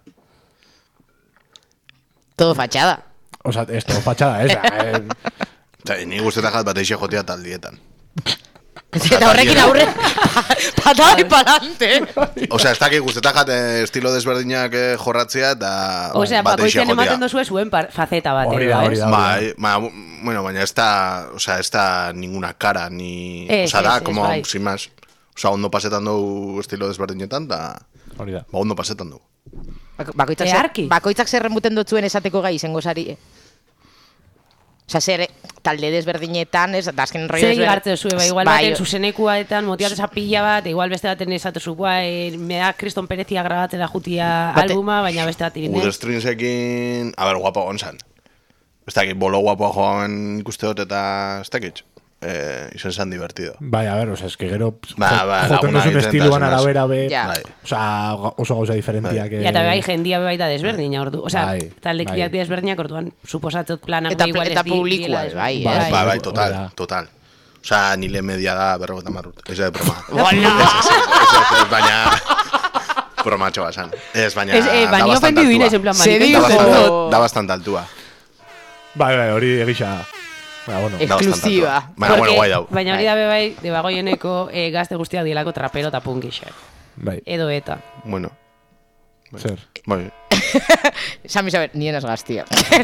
Todo fachada. Osa, ez todo fatxada, ez? Eh, Eta ni guztetan jat bat eixo jotia taldietan. Eta horrekin aurre, patada y palante. Osea, ez dakik guztetan jat eh, estilo desberdinak eh, jorratzea eta Osea, bat eixo bakoitzen ematen jotia. dozue zuen par, faceta bat. Hori edo, da, ez? hori da. Bai, ma, bueno, baina ez da, osea, ez da ninguna cara, ni... Ez, osea, da, ez, ez, como, bai. sin más. Osea, ondo pasetan dugu estilo desberdinetan, da, Hori da. ba, ondo pasetan dugu. Bako- Bakoitzak, Eharki. zer, bakoitzak zer remuten dotzuen esateko gai izango zari. eh? Osea, zer eh, talde desberdinetan, ez, da azken rollo Zer desber- igartzen zuen, ba, igual Bai, baten zuzenekuaetan motiatez pila bat, igual beste baten esatu zu, e, me da Kriston Perezia grabatzera jutia Bate- albuma, baina beste bat irine. Gure stringsekin, a ber, guapo gonzan. Ez dakit, bolo guapoa joan ikuste dut eta ez dakit. Eh, izan zan divertido. Bai, a ber, osa, eske gero Ba, jo- ba, joten laguna duzun egiten estiluan eta arabera be, Ja. Bai. osa, ga- oso gauza diferentiak. Ja, eta bai jendia bai da desberdina ordu. Osea, Bai, taldekideak bai. desberdinak orduan, suposatzot planak Eta- igual eta ez di- publikoa, diela bai, desberdina. Bai, Bai, bai, hori total, da. total. Osea, nile media da berrogeta marrut. Ez da broma. Hola! Ez, ez, ez, baina... Bromatxo basan. Ez, baina... Ez, eh, da baina bastante ofendidu altua. inez, en plan, Se mariketa. Da dijo- bastante, da bastante altua. Bai, bai, hori egisa. Ba, bueno. Eh, Da bastante Exclusiva. altua. Baina, bueno, Porque- guai dau. Baina hori da be bai, debagoieneko eh, gazte guztiak dielako trapero eta punkixak. Bai, Edo eta. Bueno, zer. bai. Sami saber, nien ez gaztia.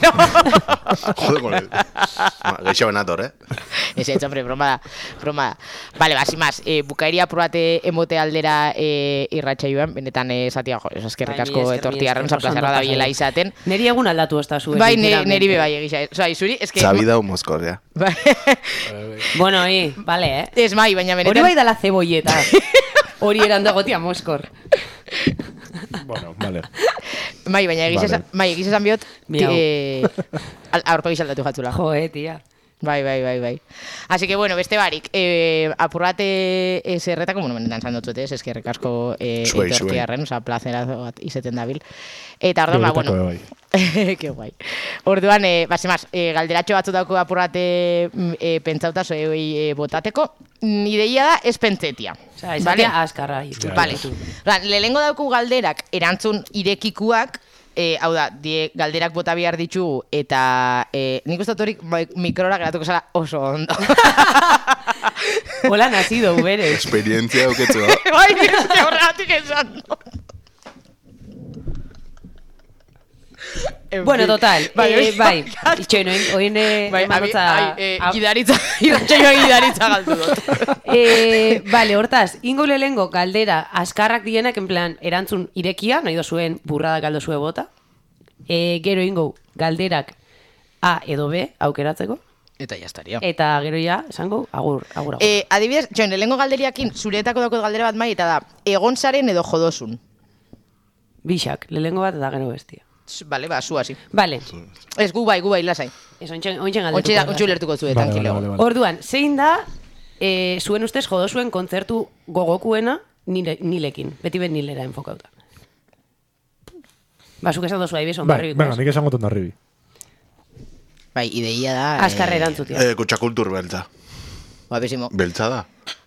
Jode con él. Geixo benator, eh? Ez ez, hombre, broma da, broma da. Vale, basi más, eh, bukaeria probate emote aldera eh, irratxa joan, benetan eh, esatia, jo, ez eskerrik Bai, asko mi esker, etortiarren, mi esker, zaplazarra oso da ondo biela pasai. izaten. Neri egun aldatu ez da zuen. Bai, ne, sinceramente. neri be bai egisa. Osa, izuri, eske... Zabida un mozkor, ja. Bai, Bueno, hi, vale, eh? ez mai, baina Hori benetan... bai da la cebolleta. Hori eran dagotia moskor. Bueno, vale. Mai, baina egiz Vale. esan, mai, egiz esan biot, Miau. eh, al- aurpegi saldatu jatzula. Jo, eh, tia. Bai, bai, bai, bai. Así que, bueno, beste barik, eh, apurrate eh, zerretako, bueno, benetan zan dutzuete, ez, eskerrik asko eh, Zuei, zuei. etortiarren, oza, plazerazo bat izeten dabil. Eta orduan, ba, Guretako bueno, bai. Ke guai. Orduan, eh, base más, eh, galderatxo batzu dauko apurate mm, eh, pentsauta zoei eh, botateko. Mm, Ideia da, ez pentsetia. Osea, izatea askarra. Ja, Vale. ja. Oran, lehengo dauku galderak erantzun irekikuak, eh, hau da, die galderak bota behar ditugu, eta eh, nik uste dut hori bai, mikrora geratuko zara oso ondo. Hola, nazido, berez. Experientzia auketzu, Bai, ez horregatik esan. En Bueno, fin. total, Bai, eh, hori bai, bakatu. itxoin, oin eh, Bai, abi, emanotza... ai, eh, hau- gidaritza, irratxoio gidaritza galdu dut. Eh, vale, hortaz, ingo lehengo galdera askarrak dienak, en plan, erantzun irekia, nahi dozuen burrada galdo zue bota. Eh, gero ingo galderak A edo B aukeratzeko. Eta ya estaría. Eta gero ja, esango, agur, agur, agur. Eh, adibidez, joan, lehengo galderiakin, zuretako daukot galdera bat mai, eta da, egon zaren edo jodosun. Bixak, lehengo bat eta gero bestia. Bale, ba, zu hasi. Vale, Ez gu bai, gu bai, lasai. ez ontsen, ontsen Ontxe galdetuko. ontxe ulertuko zuen, Vale, tranquilo. vale, vale, vale. Orduan, zein da, e, zuen ustez jodo zuen kontzertu gogokuena nile, nilekin, beti ben nilera enfokauta. Ba, zuk esan dozu ahi bezon Bai, barri. venga, nik esango tondarribi. Bai, ideia da... Azkarre erantzutia. Eh, kutsakultur beltza. Ba, bezimo. Beltza da.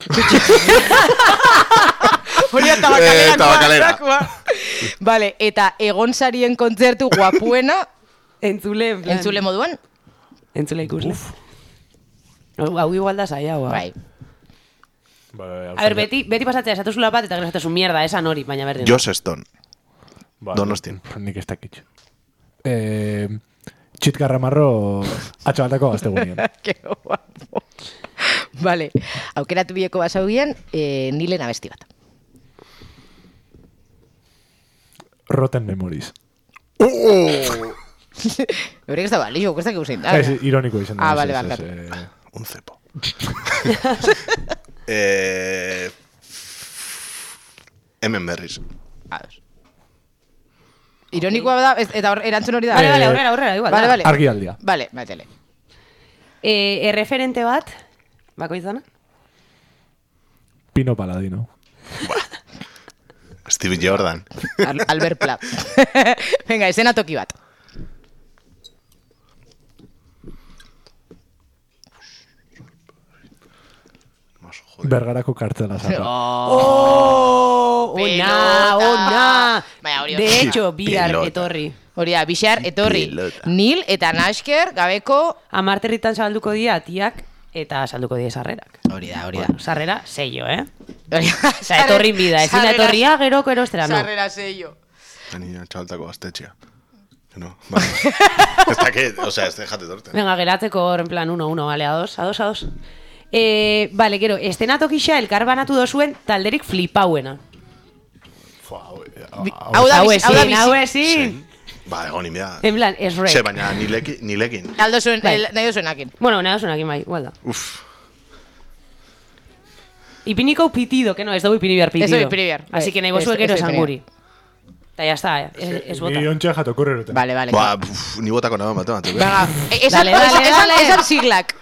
Hori Eh, tabakalera. Vale, eta egon sarien kontzertu guapuena, Entzule, en plan. entzule moduan? Entzule ikusle. Hau hau igual da zaila, hau. Bai. A ber, beti, beti pasatzea esatuzula bat eta gero esatuzu mierda, esan hori, baina berdin. Joss Stone. Ba, Donostin. Nik ez dakit. Eh, Txit Garramarro atxabaltako gaztegunean. Ke guapo. Vale, aukeratu bileko basaugien, eh, nilen abesti bat. Rotten Memories. Horrek ez da bali, jo, ez dakik usein. Ez, ironiko izan da. Ah, ez, vale, ez, vale, ez, vale. eh, Un cepo. eh, hemen berriz. Ados. Ironikoa da, ez- eta hor, erantzun hori da. Vale, Eh, vale, aurrera, aurrera, igual. Vale, da. vale. Argialdia. Vale, baitele. Eh, erreferente bat, bakoitzana? Pino Paladino. Steve Jordan. Al Albert Pla. Venga, esena toki bat. Mas, joder. Bergarako kartzela zara. Oh, ona, Pelota. ona. Baina hori De hori. hecho, bihar Pelota. etorri. Hori da, Bixar, etorri. Pilota. Nil eta Nasker gabeko... Amarterritan zabalduko dira atiak eta salduko die sarrerak. Hori da, hori da. Bueno, sarrera, sello, eh? Hori da. Osa, etorri bida, ezin da etorria, geroko erostera, no. Sarrera sello. Ni txaltako gaztetxea. No, vale. Ez dakit, osea, ez dejate torte. Venga, geratzeko hor, en plan, uno, uno, vale, ados, ados, ados. Eh, vale, gero, estenatokisa elkar banatu dozuen talderik flipauena. Hau da, Hau bizi- hau da ezin, bizi- hau ezin. Ba, egon imea. En plan, es rek. Se, baina nilekin. nilekin. Aldo zuen, Bai. el- nahi dozuenakin. Bueno, nahi dozuenakin bai, igual da. Uf. Ipiniko pitido, que no, ez dugu ipini behar pitido. Ez dugu ipini behar, Así bai. que nahi bozu Ez- gero ez dugu esan ipini guri. Eta ya está, eh, ez, ez bota. Ni ontxe jato korreroten. Vale, vale. Ba, uf, ni botako nago matematuk. Venga, e- esan, Dale, dale, esan, esan, dale. esan siglak.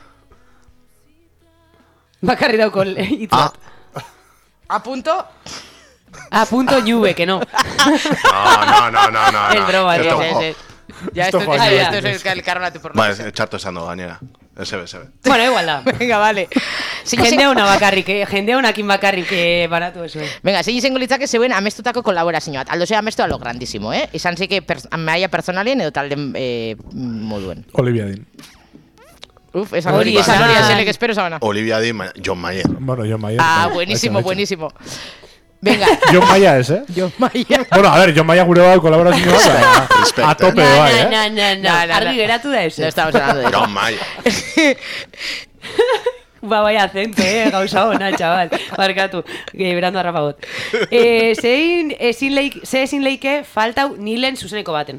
Bakarri dauko hitz Ah, bat. A punto. A punto llube, que no. no, no, no, no, no. Es broma, Esto, es- jo. es- Ya, Esto esto, joan, esto, ya. esto es el carnatu por Ba, la ez, txarto esan do gainera. Ese be, ese be. Bueno, igual da. Venga, vale. Zein Jende izan- una bakarrik, eh? jende unakin bakarrik eh, baratu ez. Venga, zein izango litzake zeuen amestutako kolaborazio bat. Aldo zea amestu a lo grandísimo, eh? Izan zeke pers maia personalien edo talden eh, moduen. Olivia Dean. Uf, esan Hori hori, esan esan. hori, esan que espero sabana. Olivia Di, ma- John Mayer. Bueno, John Mayer. Ah, bai, buenísimo, baita, baita. buenísimo. Venga, John Mayer ez, eh? John Mayer. Bueno, a ver, John Mayer gure badu kolaborazio bat. a- Respect, A eh. tope, Na, bai, na, eh? na, na, No, na. no, Argi no. geratu da eso. No estamos hablando de eso. John Mayer. Ba, bai acento, eh, gauza ona, chaval. Barkatu, que berando arrapagot. Eh, zein ezin leik, ze ezin leike faltau nilen zuzeneko baten.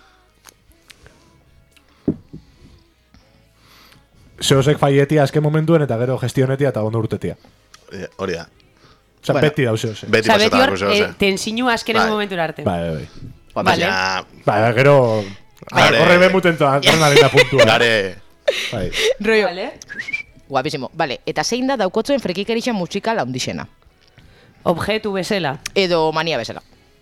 Zeozek faietia azken momentuen eta gero gestionetia eta ondo urtetia. Eh, Hori da. Osa, Bueno. beti dau zeozek. Beti Osa, beti paseta hor, dako eh, zehose. tensiñu azkenen Bai. momentura arte. Bai, bai. Baina, Bai, gero... Gare- Horre bemuten toa, adrenalina puntua. gare... Bai. Rollo. Vale. Guapísimo. Vale, eta zein da daukotzuen frekikeritza musikal handixena? Objektu bezala. Edo mania bezala.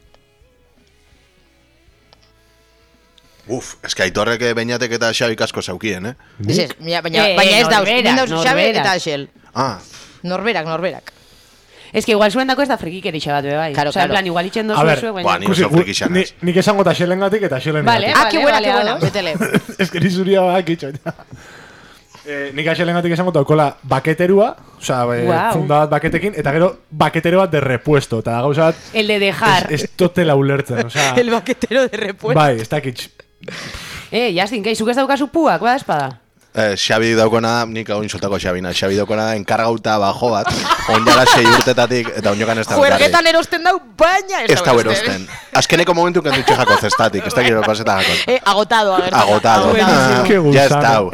Uf, eske aitorrek beinatek eta Xabik asko zaukien, eh? Ez ez, baina, baina, Eh, baina ez dauz, norberak, hemen dauz Xabe norberak. eta Xel. Ah, Norberak, norberak. Ez que igual zuen dako ez da frikikeritxa bat, be, bai. Claro, Osa, en claro. plan, igual itxen A dozu ver, zuek, ba, baina... ni Ikusi, oso gu- frikixan ni, ez. nik esango eta xelengatik eta xelenegatik. Vale. Ah, qué buena, qué buena. ados. Betele. Ez que ni zuria bak itxo. Eh, nik axelengatik esango daukola baketerua, oza, eh, Guau. funda bat baketekin, eta gero baketero bat de repuesto, eta gauza bat El de dejar. ez, ez totela ulertzen, oza, El baquetero de repuesto. bai, ez dakit. Eh, Justin, kai, zuk ez daukazu puak, bada espada? Eh, Xabi daukona, nik hau insultako Xabina. Xabi daukona da enkargauta bajo bat, onjala sei urtetatik, eta oinokan ez da Juergetan erosten dau, baina Ez da erosten. Azkeneko momentu kendu txejako zestatik, ez da gero paseta jakon. Eh, agotado, agertzen. Agotado. Agotado. Qué Ya ez gusano. dau.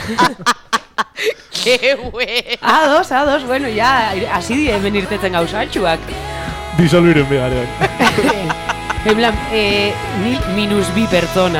Qué bueno. Ados, ados, bueno, ya, hasi die hemen irtetzen gauzatxuak. Disolbiren bigarean. En plan, eh, ni minus bi pertsona.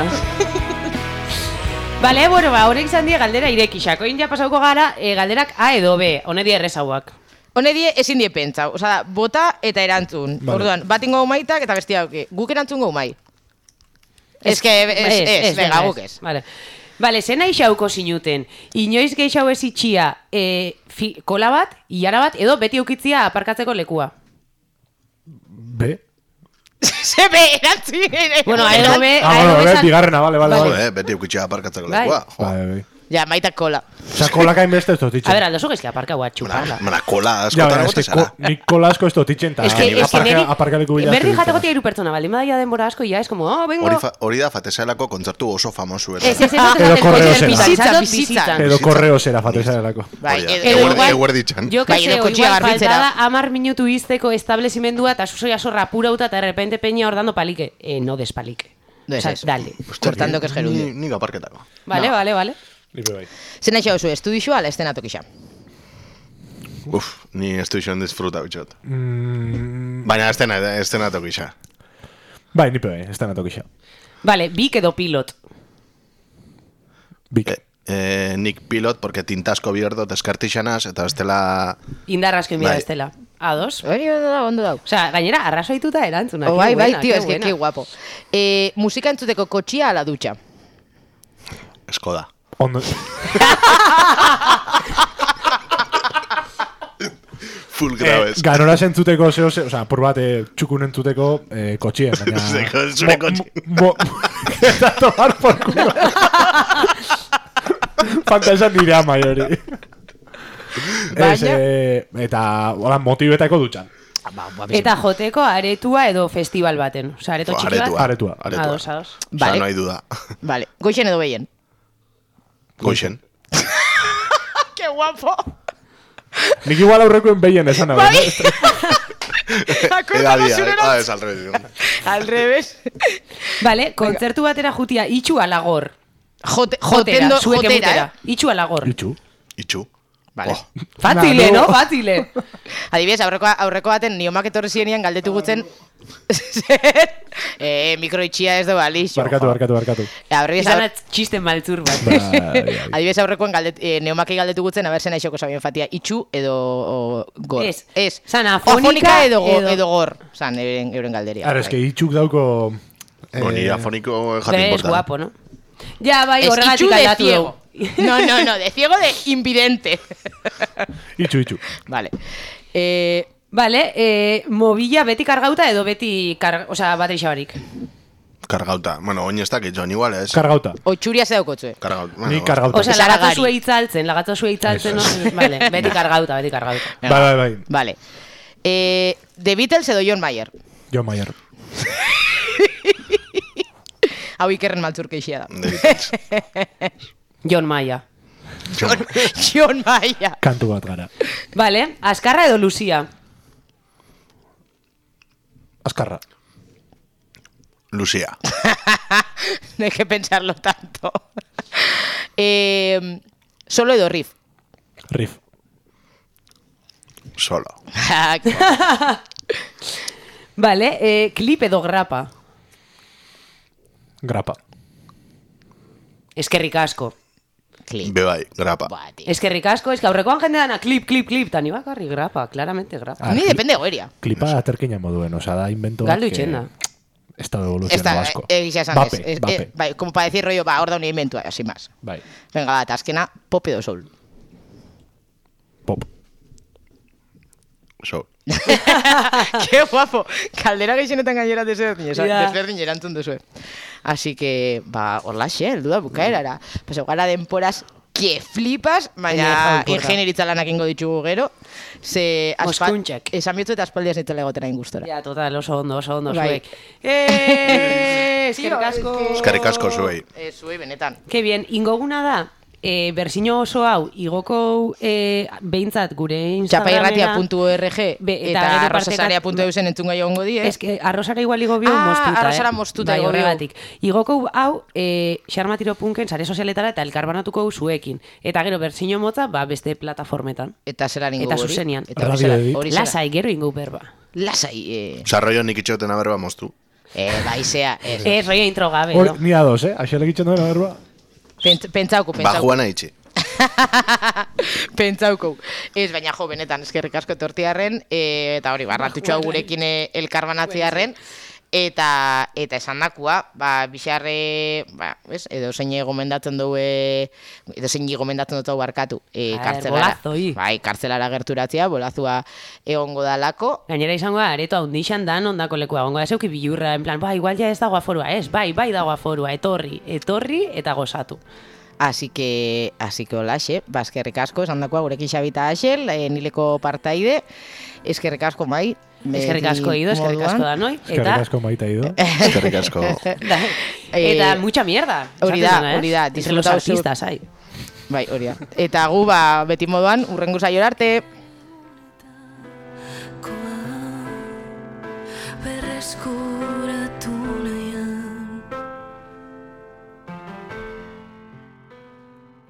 Bale, bueno, ba, horrek izan die galdera irekixak. Oin ja pasauko gara, eh, galderak A edo B, honedia errezauak. Honedie ezin die pentsa, osea, bota eta erantzun. Vale. Orduan, bat ingo maitak eta bestia auki. Guk erantzun gau mai. Ez que, ez, ez, venga, guk ez. Vale. Vale, zena isauko zinuten, inoiz gehiago ez itxia e, fi, kola bat, iara bat, edo beti eukitzia aparkatzeko lekua. B? Se be, erantzun. Bueno, A edo B, Ah, A edo bueno, B B, esan- bigarrena, vale, vale, Vale. vale. Eh, beti ukitxea aparkatzeko Bai. lekua. Jo. Bai, bai. Ja, maitak kola. Osa, kolaka inbeste ez dut A ber, aldo zu gezki aparka guat txuparla. Mana, kola Ja, askotan baina, egote eske, ko, zara. nik kola asko ez dut itxen, eta Es que, es que neri, aparkaleku bilatzen. berri jategotia hiru pertsona, bali, badaia denbora asko, ya, es como, oh, vengo. Hori, fa, hori da fatesaelako kontzertu oso famosu. Ez, ez, ez, Ah, ez, edo ez, korreo ez, zera. bizitzan, Bizitzan, bizitzan. bizitzan. Edo korreo zera fatezarelako. Bai, Hori da, edo- edo eguer- igual- eguerditxan. Jo, Bai, kase, edo o kotxea igual garbitzera. faltada amar minutu izteko establezimendua eta suso jaso rapurauta eta de repente peña hor dando palique. Eh, no despalique. No O sea, es eso. dale. Cortando que es Ni, gerundio. ni aparketako. Vale, No. vale, vale. Nik bai. Zena xau zu, estudixua ala estenatokixa? Uf, ni estu izan disfruta bitxot. Mm, Baina estena, estena tokisa. bai, nipe bai, ez da natokisa. Vale, bik edo pilot. Bik. Eh, eh, nik pilot, porque tintasko bierdot eskartixanaz, eta bestela... Indarrazko inbida Bai. estela. Ados. Hori ondo da, ondo dau. O sea, gainera, arrazoituta erantzuna. Oh, qué bai, bai, buena, tío, qué es que buena. qué guapo. Eh, musika entzuteko kotxia ala dutxa? Eskoda. Ondo... Full Eh, grabez. ganora zentzuteko zeo, ze, oza, por bat, eh, txukun entzuteko eh, kotxien, baina... Zeko, zure kotxien. Mo, mo, eta tomar por culo. Fantasia nire ama, hori. Ez, Baina- eh, eta, hola, motibetako dutxan. Eta joteko aretua edo festival baten. O sea, areto Jo, txiki bat. aretua. Aretua. Aretua. Ados, ados. Osa, Vale. no hay duda. Vale, goixen edo behien. Goixen. ¡Qué guapo! Nik igual aurrekoen behien esan hau. Bai! Ega Akordago dia, zure eh? Ah, es al revés. Al revés. Vale, kontzertu batera jutia itxu alagor. Jote, Jotera, jotendo, zuek jotera, emutera. eh? Itxu alagor. Itxu. Itxu. Vale. Oh, Fácile, Nah, no? no. Fácile. Adibidez, aurreko, aurreko baten niomak etorri zienian galdetu gutzen eh, mikroitxia ez da balixo. Barkatu, barkatu, barkatu. Adibidez, Izan txiste maltzur bat. Bai, bai. adibidez aurrekoen galdet, eh, neomaki galdetu gutzen, a ber, zena isoko sabien fatia, itxu edo o, gor. Ez. Ez. Zan, afonika Afonika edo, go, edo- edo gor. Zan, euren, euren galderia. Ara, eske itxuk dauko... Boni, eh, afoniko jati Pero es importan. guapo, ¿no? Ja, bai, Es horregatik itxu de aldatu ciego. dugu. No, no, no, de ciego de invidente. Itxu, itxu. Vale. Eh, Vale, eh, mobila beti kargauta edo beti, kar... o sea, bateria barik. Kargauta. Bueno, oin ez dakit, joan igual, ez? Kargauta. Oitxuria ze daukotzu. Kargauta. Ni kargauta. O sea, Zaragari. lagatzo zue itzaltzen, lagatzo zue itzaltzen, no? Vale, beti kargauta, beti kargauta. Bai, bai, bai. Vale. Eh, The Beatles edo John Mayer. John Mayer. Hau ikerren maltzurkeixia da. De Beatles. John Maia. John. John Mayer. Kantu bat gara. Vale, Azkarra edo Lucia. Azkarra. Lucia. No hay que pensarlo tanto. eh, solo edo riff. Riff. Solo. Vale, eh, klip edo grapa. Grapa. Eskerrik asko. Clip. Be bai, grapa. Buah, tío. Eskerrik asko, es que aurrekoan jende dana klip, klip, klip, tani bakarri grapa, claramente grapa. Ah, Ni cli- depende goeria. Klipa aterkina moduen, oza, da invento bat Galdu que- itxenda. Estado evolucionado Esta, asko. eh, egia esan Bape, ez. Es- bape. eh, bai, como para decir rollo, ba, hor da un inventua, así más. Bai, Venga, bat, azkena, pop edo soul. pop. So. Qué guapo. Kaldera gehienetan gainera desberdin, esan, Ja. desberdin erantzun duzue. Así que, ba, horla xe, heldu da bukaerara. Pasau gara denporaz que flipas, baina Energia oporra. ingenieritza lanak ingo ditugu gero. Ze, aspa- Moskuntxak. esan bihotzu eta aspaldiaz nitzela egotera ingustora. Ja, total, oso ondo, oso ondo, Bai. zuek. Eh, eskerrik asko. Eskerrik asko zuei. Eh, zuei, benetan. Ke bien, ingoguna da, eh, berzino oso hau, igoko eh, behintzat gure Instagramera. txapairratia puntu org Be- eta eta gero arrosasarea puntu partekat- eusen entzun gai egongo die. Ez que arrosara igual igo bio Ah, moztuta, arrosara eh? moztuta Bai, igo bio. horregatik. Igoko hau, eh, xarmatiro punken, sare sozialetara eta elkarbanatuko zuekin. Eta gero berzino motza, ba, beste plataformetan. Eta zelan ingo Eta hori. zuzenean. Eta hori Radio zela- edit. hori zela. Lasai, gero ingo berba. Lasai. Eh. Sarroio nik itxoten aberba moztu. Eh, baizea, ez. Ez, roia intro gabe, Hor, no? ni a dos, eh? Aixo legitzen duen, berba. Pent, pentsauko, Ba, pentsauko. juana itxi. Pentsauko. Ez, baina jo, benetan, eskerrik asko etortiarren, e, eta hori, barratutxoa gurekin e, elkarbanatziarren, eta eta esandakoa, ba, bixarre, ba, ez, edo zein gomendatzen dugu, edo zein gomendatzen dut barkatu, e, A ver, kartzelara, bolazoi. bai, kartzelara gerturatzea, bolazua egongo dalako, Gainera izango da, areto handixan dan ondako lekua, gongo da zeuki bilurra, en plan, ba, igual ja ez dago aforua, ez, bai, bai dago aforua, etorri, etorri eta gozatu. Así que, así que holaxe, ba, eskerrik asko, esan dakoa gurekin Xabita Axel, e, nileko partaide, eskerrik asko bai. Eskerrik asko ido, eskerrik asko da noi. Eskerrik asko maita ido. Eskerrik asko. Da, eta mucha mierda. Hori da, esaten dena, ez? hori da, Entre los disfrutau zu- artistas, ai. Bai, hori da. Eta gu, ba, beti moduan, urrengo saiora arte. Berreskura